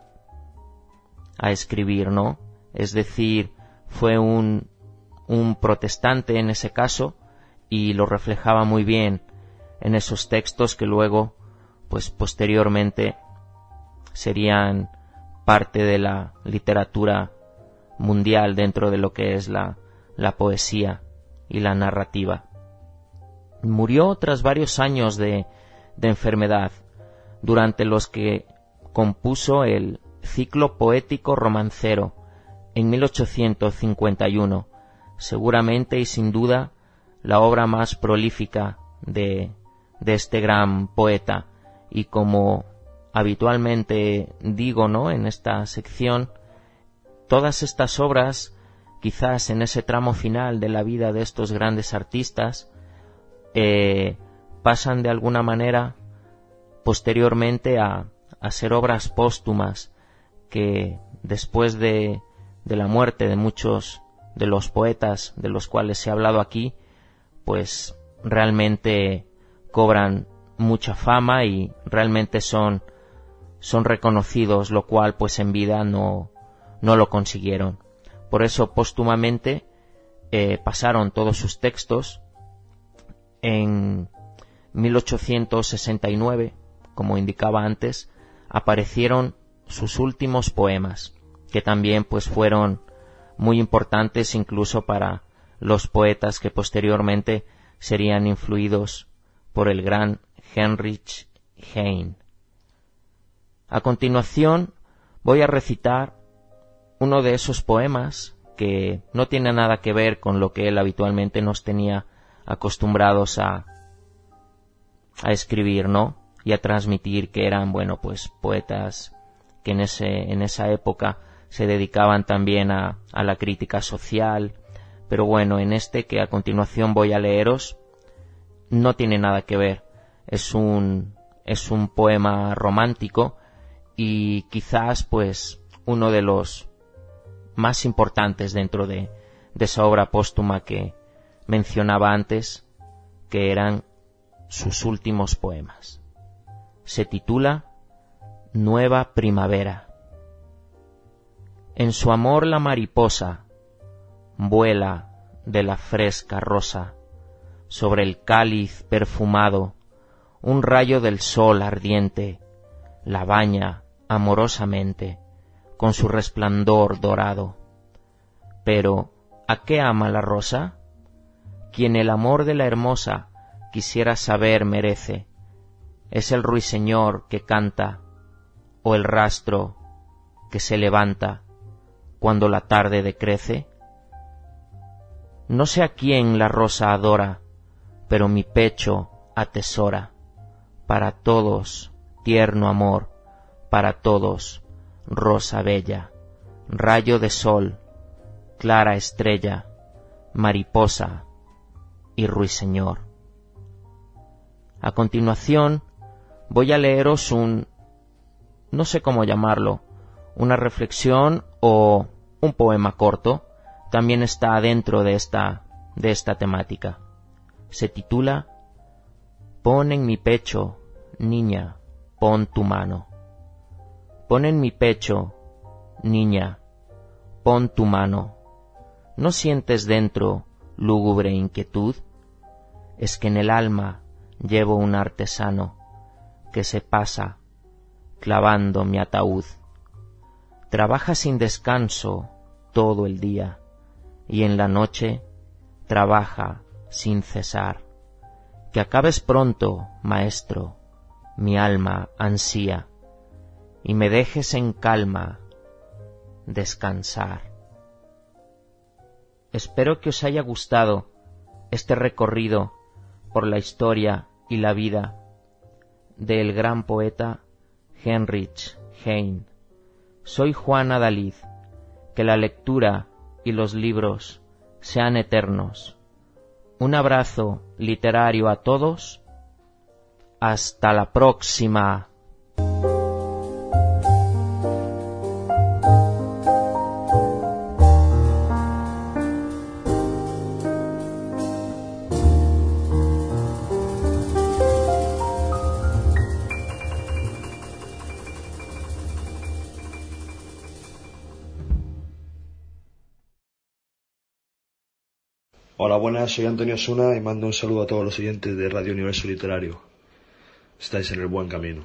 escribir, ¿no? Es decir, fue un protestante en ese caso y lo reflejaba muy bien en esos textos que luego, pues posteriormente, serían parte de la literatura mundial dentro de lo que es la poesía y la narrativa. Murió tras varios años de enfermedad, durante los que compuso el ciclo poético romancero en 1851, seguramente y sin duda la obra más prolífica de este gran poeta. Y como habitualmente digo, ¿no?, en esta sección, todas estas obras, quizás en ese tramo final de la vida de estos grandes artistas, pasan de alguna manera posteriormente a ser obras póstumas que después de la muerte de muchos de los poetas de los cuales se ha hablado aquí, pues realmente cobran mucha fama y realmente son reconocidos, lo cual pues en vida no lo consiguieron. Por eso póstumamente pasaron todos sus textos. En 1869, como indicaba antes, aparecieron sus últimos poemas, que también pues fueron muy importantes incluso para los poetas que posteriormente serían influidos por el gran Heinrich Heine. A continuación voy a recitar uno de esos poemas que no tiene nada que ver con lo que él habitualmente nos tenía acostumbrados a escribir, ¿no?, y a transmitir, que eran, bueno, pues poetas que en esa época se dedicaban también a la crítica social. Pero bueno, en este que a continuación voy a leeros no tiene nada que ver. Es un poema romántico y quizás pues uno de los más importantes dentro de esa obra póstuma que mencionaba antes, que eran sus últimos poemas. Se titula Nueva Primavera. En su amor la mariposa vuela de la fresca rosa, sobre el cáliz perfumado un rayo del sol ardiente la baña amorosamente con su resplandor dorado. Pero ¿a qué ama la rosa? Quien el amor de la hermosa quisiera saber merece, ¿es el ruiseñor que canta o el rastro que se levanta cuando la tarde decrece? No sé a quién la rosa adora, pero mi pecho atesora para todos tierno amor, para todos rosa bella, rayo de sol, clara estrella, mariposa y ruiseñor. A continuación voy a leeros no sé cómo llamarlo, una reflexión o un poema corto. También está dentro de esta temática. Se titula Pon en mi pecho, niña, pon tu mano. Pon en mi pecho, niña, pon tu mano, ¿no sientes dentro lúgubre inquietud? Es que en el alma llevo un artesano que se pasa clavando mi ataúd. Trabaja sin descanso todo el día y en la noche trabaja sin cesar. Que acabes pronto, maestro, mi alma ansía, y me dejes en calma descansar. Espero que os haya gustado este recorrido por la historia y la vida del gran poeta Heinrich Heine. Soy Juan Adalid. Que la lectura y los libros sean eternos. Un abrazo literario a todos. Hasta la próxima. Hola, buenas, soy Antonio Osuna y mando un saludo a todos los oyentes de Radio Universo Literario. Estáis en el buen camino.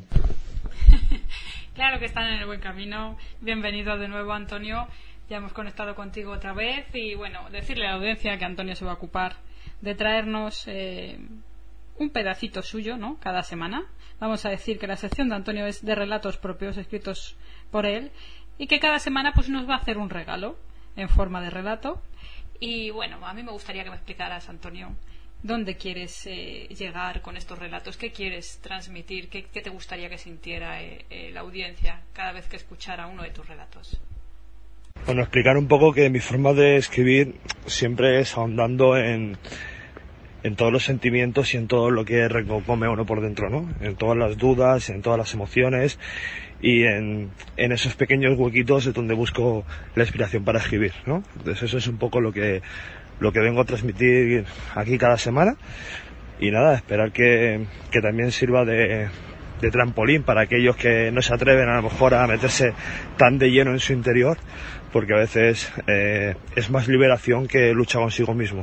Claro que están en el buen camino. Bienvenido de nuevo, Antonio. Ya hemos conectado contigo otra vez y bueno, decirle a la audiencia que Antonio se va a ocupar de traernos un pedacito suyo, ¿no? Cada semana. Vamos a decir que la sección de Antonio es de relatos propios escritos por él y que cada semana pues nos va a hacer un regalo en forma de relato. Y bueno, a mí me gustaría que me explicaras, Antonio, dónde quieres llegar con estos relatos, qué quieres transmitir, qué te gustaría que sintiera la audiencia cada vez que escuchara uno de tus relatos. Bueno, explicar un poco que mi forma de escribir siempre es ahondando en todos los sentimientos y en todo lo que recompone uno por dentro, ¿no? En todas las dudas, en todas las emociones y en esos pequeños huequitos es donde busco la inspiración para escribir, ¿no? Entonces eso es un poco lo que vengo a transmitir aquí cada semana y nada, esperar que también sirva de trampolín para aquellos que no se atreven a lo mejor a meterse tan de lleno en su interior, porque a veces es más liberación que lucha consigo mismo.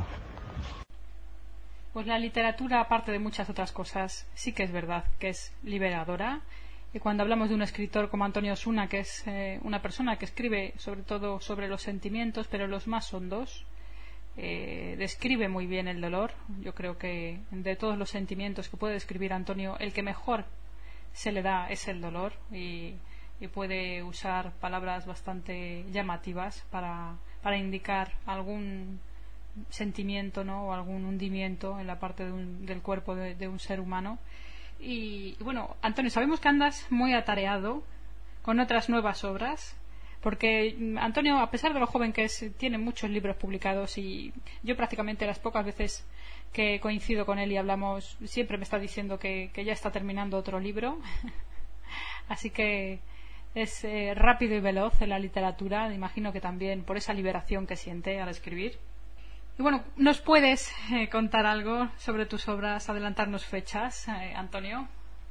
Pues la literatura, aparte de muchas otras cosas, sí que es verdad que es liberadora. Y cuando hablamos de un escritor como Antonio Osuna, que es una persona que escribe sobre todo sobre los sentimientos, pero los más hondos, describe muy bien el dolor. Yo creo que de todos los sentimientos que puede describir Antonio, el que mejor se le da es el dolor y puede usar palabras bastante llamativas para indicar algún sentimiento, ¿no? O algún hundimiento en la parte del cuerpo de un ser humano. Y bueno, Antonio, sabemos que andas muy atareado con otras nuevas obras, porque Antonio, a pesar de lo joven que es, tiene muchos libros publicados y yo prácticamente las pocas veces que coincido con él y hablamos, siempre me está diciendo que ya está terminando otro libro. Así que es rápido y veloz en la literatura, me imagino que también por esa liberación que siente al escribir. Y bueno, ¿nos puedes contar algo sobre tus obras, adelantarnos fechas, Antonio?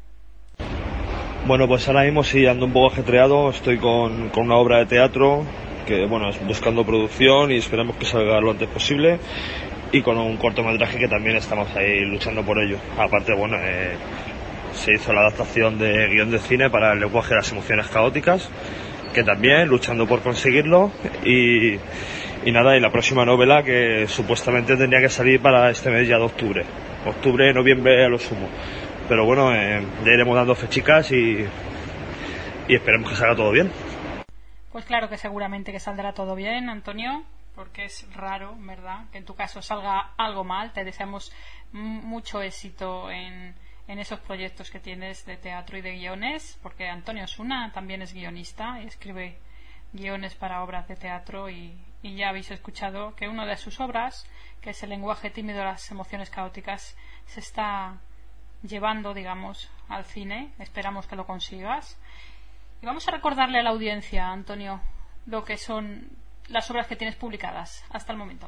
Bueno, pues ahora mismo sí ando un poco ajetreado, estoy con una obra de teatro que bueno, es buscando producción y esperamos que salga lo antes posible, y con un cortometraje que también estamos ahí luchando por ello. Aparte, bueno, se hizo la adaptación de guión de cine para el lenguaje de las emociones caóticas, que también luchando por conseguirlo, y nada, y la próxima novela que supuestamente tendría que salir para este mes ya de octubre, noviembre a lo sumo, pero bueno, ya iremos dando fechicas y esperemos que salga todo bien. Pues claro que seguramente que saldrá todo bien, Antonio, porque es raro, ¿verdad?, que en tu caso salga algo mal. Te deseamos mucho éxito en esos proyectos que tienes de teatro y de guiones, porque Antonio Osuna también es guionista y escribe guiones para obras de teatro y ya habéis escuchado que una de sus obras, que es El lenguaje tímido de las emociones caóticas, se está llevando, digamos, al cine. Esperamos que lo consigas. Y vamos a recordarle a la audiencia, Antonio, lo que son las obras que tienes publicadas hasta el momento.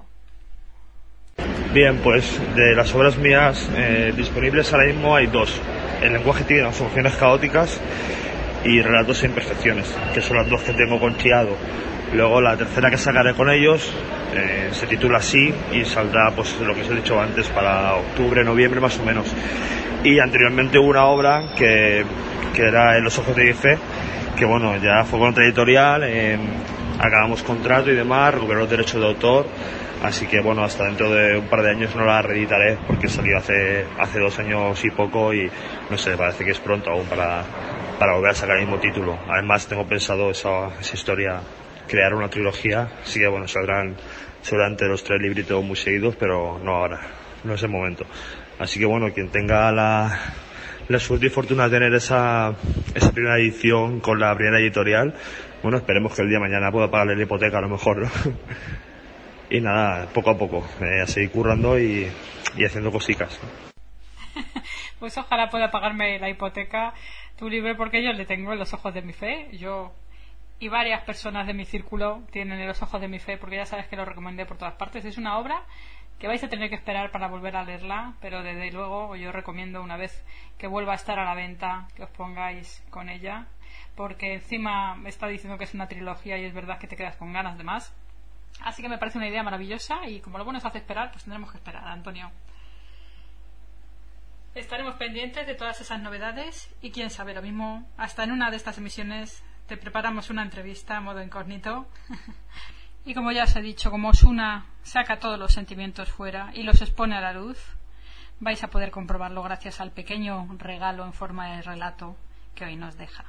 Bien, pues de las obras mías disponibles ahora mismo hay dos: El lenguaje tímido de las emociones caóticas y Relatos e imperfecciones, que son las dos que tengo con Chiado. Luego la tercera que sacaré con ellos Se titula así y saldrá, pues lo que os he dicho antes, para octubre, noviembre más o menos. Y anteriormente hubo una obra que era En los ojos de mi fe, que bueno, ya fue con otra editorial, acabamos contrato y demás, recuperó los derechos de autor, así que bueno, hasta dentro de un par de años no la reeditaré porque salió hace 2 años y poco y no sé, parece que es pronto aún para volver a sacar el mismo título. Además tengo pensado esa historia, crear una trilogía, así que bueno, saldrán seguramente los 3 libritos muy seguidos, pero no ahora, no es el momento. Así que bueno, quien tenga la suerte y fortuna de tener esa primera edición con la primera editorial, bueno, esperemos que el día de mañana pueda pagarle la hipoteca a lo mejor, ¿no? Y nada, poco a poco, a seguir currando y haciendo cositas, ¿no? Pues ojalá pueda pagarme la hipoteca tu libro, porque yo le tengo En los ojos de mi fe. Yo y varias personas de mi círculo tienen En los ojos de mi fe, porque ya sabes que lo recomendé por todas partes. Es una obra que vais a tener que esperar para volver a leerla, pero desde luego yo recomiendo, una vez que vuelva a estar a la venta, que os pongáis con ella, porque encima me está diciendo que es una trilogía y es verdad que te quedas con ganas de más. Así que me parece una idea maravillosa y como lo bueno se hace esperar, pues tendremos que esperar, Antonio. Estaremos pendientes de todas esas novedades y quién sabe, lo mismo, hasta en una de estas emisiones te preparamos una entrevista a modo incógnito. Y como ya os he dicho, como Osuna saca todos los sentimientos fuera y los expone a la luz, vais a poder comprobarlo gracias al pequeño regalo en forma de relato que hoy nos deja.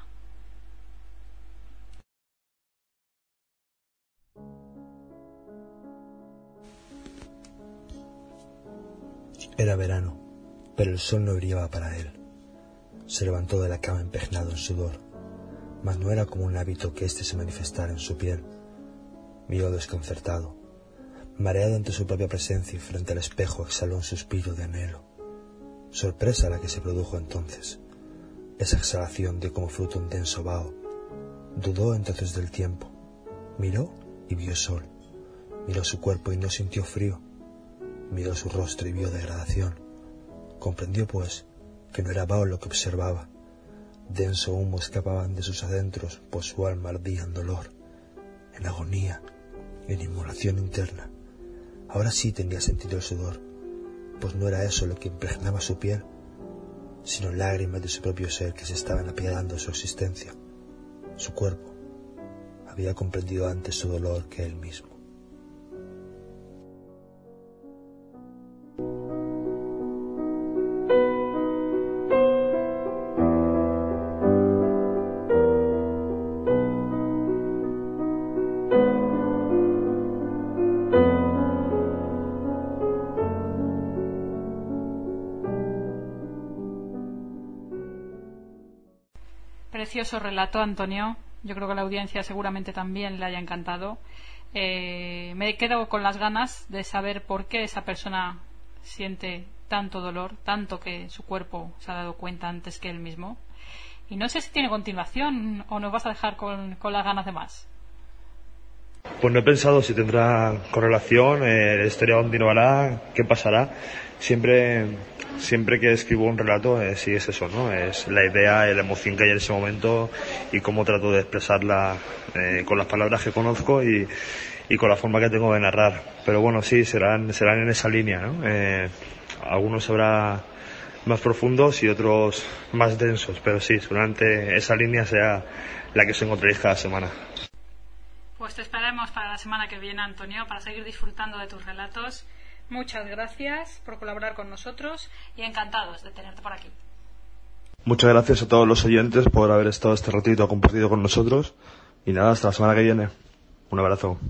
Era verano, pero el sol no brillaba para él. Se levantó de la cama empeñado en sudor, mas no era como un hábito que éste se manifestara en su piel. Miró desconcertado, mareado ante su propia presencia, y frente al espejo exhaló un suspiro de anhelo. Sorpresa la que se produjo entonces. Esa exhalación dio como fruto un denso vaho. Dudó entonces del tiempo. Miró y vio sol. Miró su cuerpo y no sintió frío. Miró su rostro y vio degradación. Comprendió, pues, que no era vaho lo que observaba. Denso humo escapaban de sus adentros, pues su alma ardía en dolor, en agonía, en inmolación interna. Ahora sí tenía sentido el sudor, pues no era eso lo que impregnaba su piel, sino lágrimas de su propio ser que se estaban apiadando de su existencia. Su cuerpo había comprendido antes su dolor que él mismo. Precioso relato, Antonio. Yo creo que a la audiencia seguramente también le haya encantado. Me quedo con las ganas de saber por qué esa persona siente tanto dolor, tanto que su cuerpo se ha dado cuenta antes que él mismo. Y no sé si tiene continuación o nos vas a dejar con las ganas de más. Pues no he pensado si tendrá correlación, la historia continuará, qué pasará. Siempre que escribo un relato, sí es eso, ¿no? Es la idea, la emoción que hay en ese momento y cómo trato de expresarla con las palabras que conozco y con la forma que tengo de narrar. Pero bueno, sí, serán en esa línea, ¿no? Algunos habrá más profundos y otros más densos, pero sí, seguramente esa línea sea la que os encontréis cada semana. Pues te esperamos para la semana que viene, Antonio, para seguir disfrutando de tus relatos. Muchas gracias por colaborar con nosotros y encantados de tenerte por aquí. Muchas gracias a todos los oyentes por haber estado este ratito compartido con nosotros y nada, hasta la semana que viene. Un abrazo.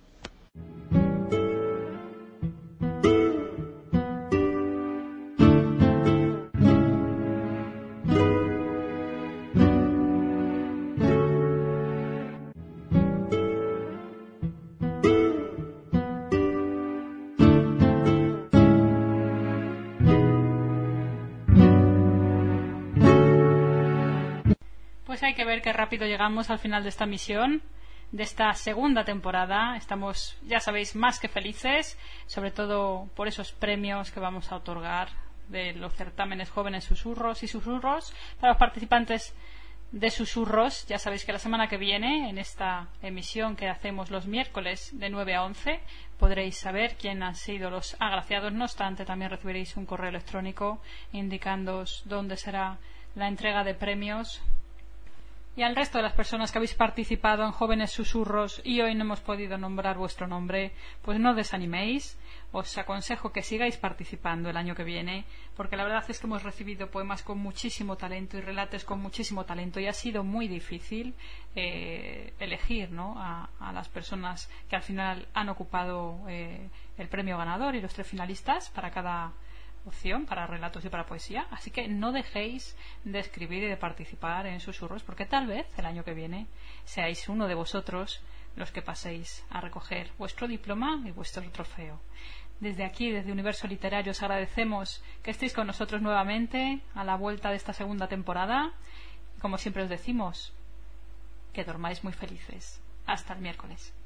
Pues hay que ver qué rápido llegamos al final de esta misión, de esta segunda temporada. Estamos, ya sabéis, más que felices, sobre todo por esos premios que vamos a otorgar de los certámenes Jóvenes Susurros y Susurros para los participantes de susurros. Ya sabéis que la semana que viene, en esta emisión que hacemos los miércoles de 9 a 11, podréis saber quién han sido los agraciados. No obstante, también recibiréis un correo electrónico indicándoos dónde será la entrega de premios. Y al resto de las personas que habéis participado en Jóvenes Susurros y hoy no hemos podido nombrar vuestro nombre, pues no desaniméis. Os aconsejo que sigáis participando el año que viene, porque la verdad es que hemos recibido poemas con muchísimo talento y relatos con muchísimo talento, y ha sido muy difícil elegir, ¿no?, a las personas que al final han ocupado el premio ganador y los 3 finalistas para cada opción, para relatos y para poesía. Así que no dejéis de escribir y de participar en Susurros, porque tal vez el año que viene seáis uno de vosotros los que paséis a recoger vuestro diploma y vuestro trofeo. Desde aquí, desde Universo Literario, os agradecemos que estéis con nosotros nuevamente a la vuelta de esta segunda temporada. Como siempre os decimos, que dormáis muy felices. Hasta el miércoles.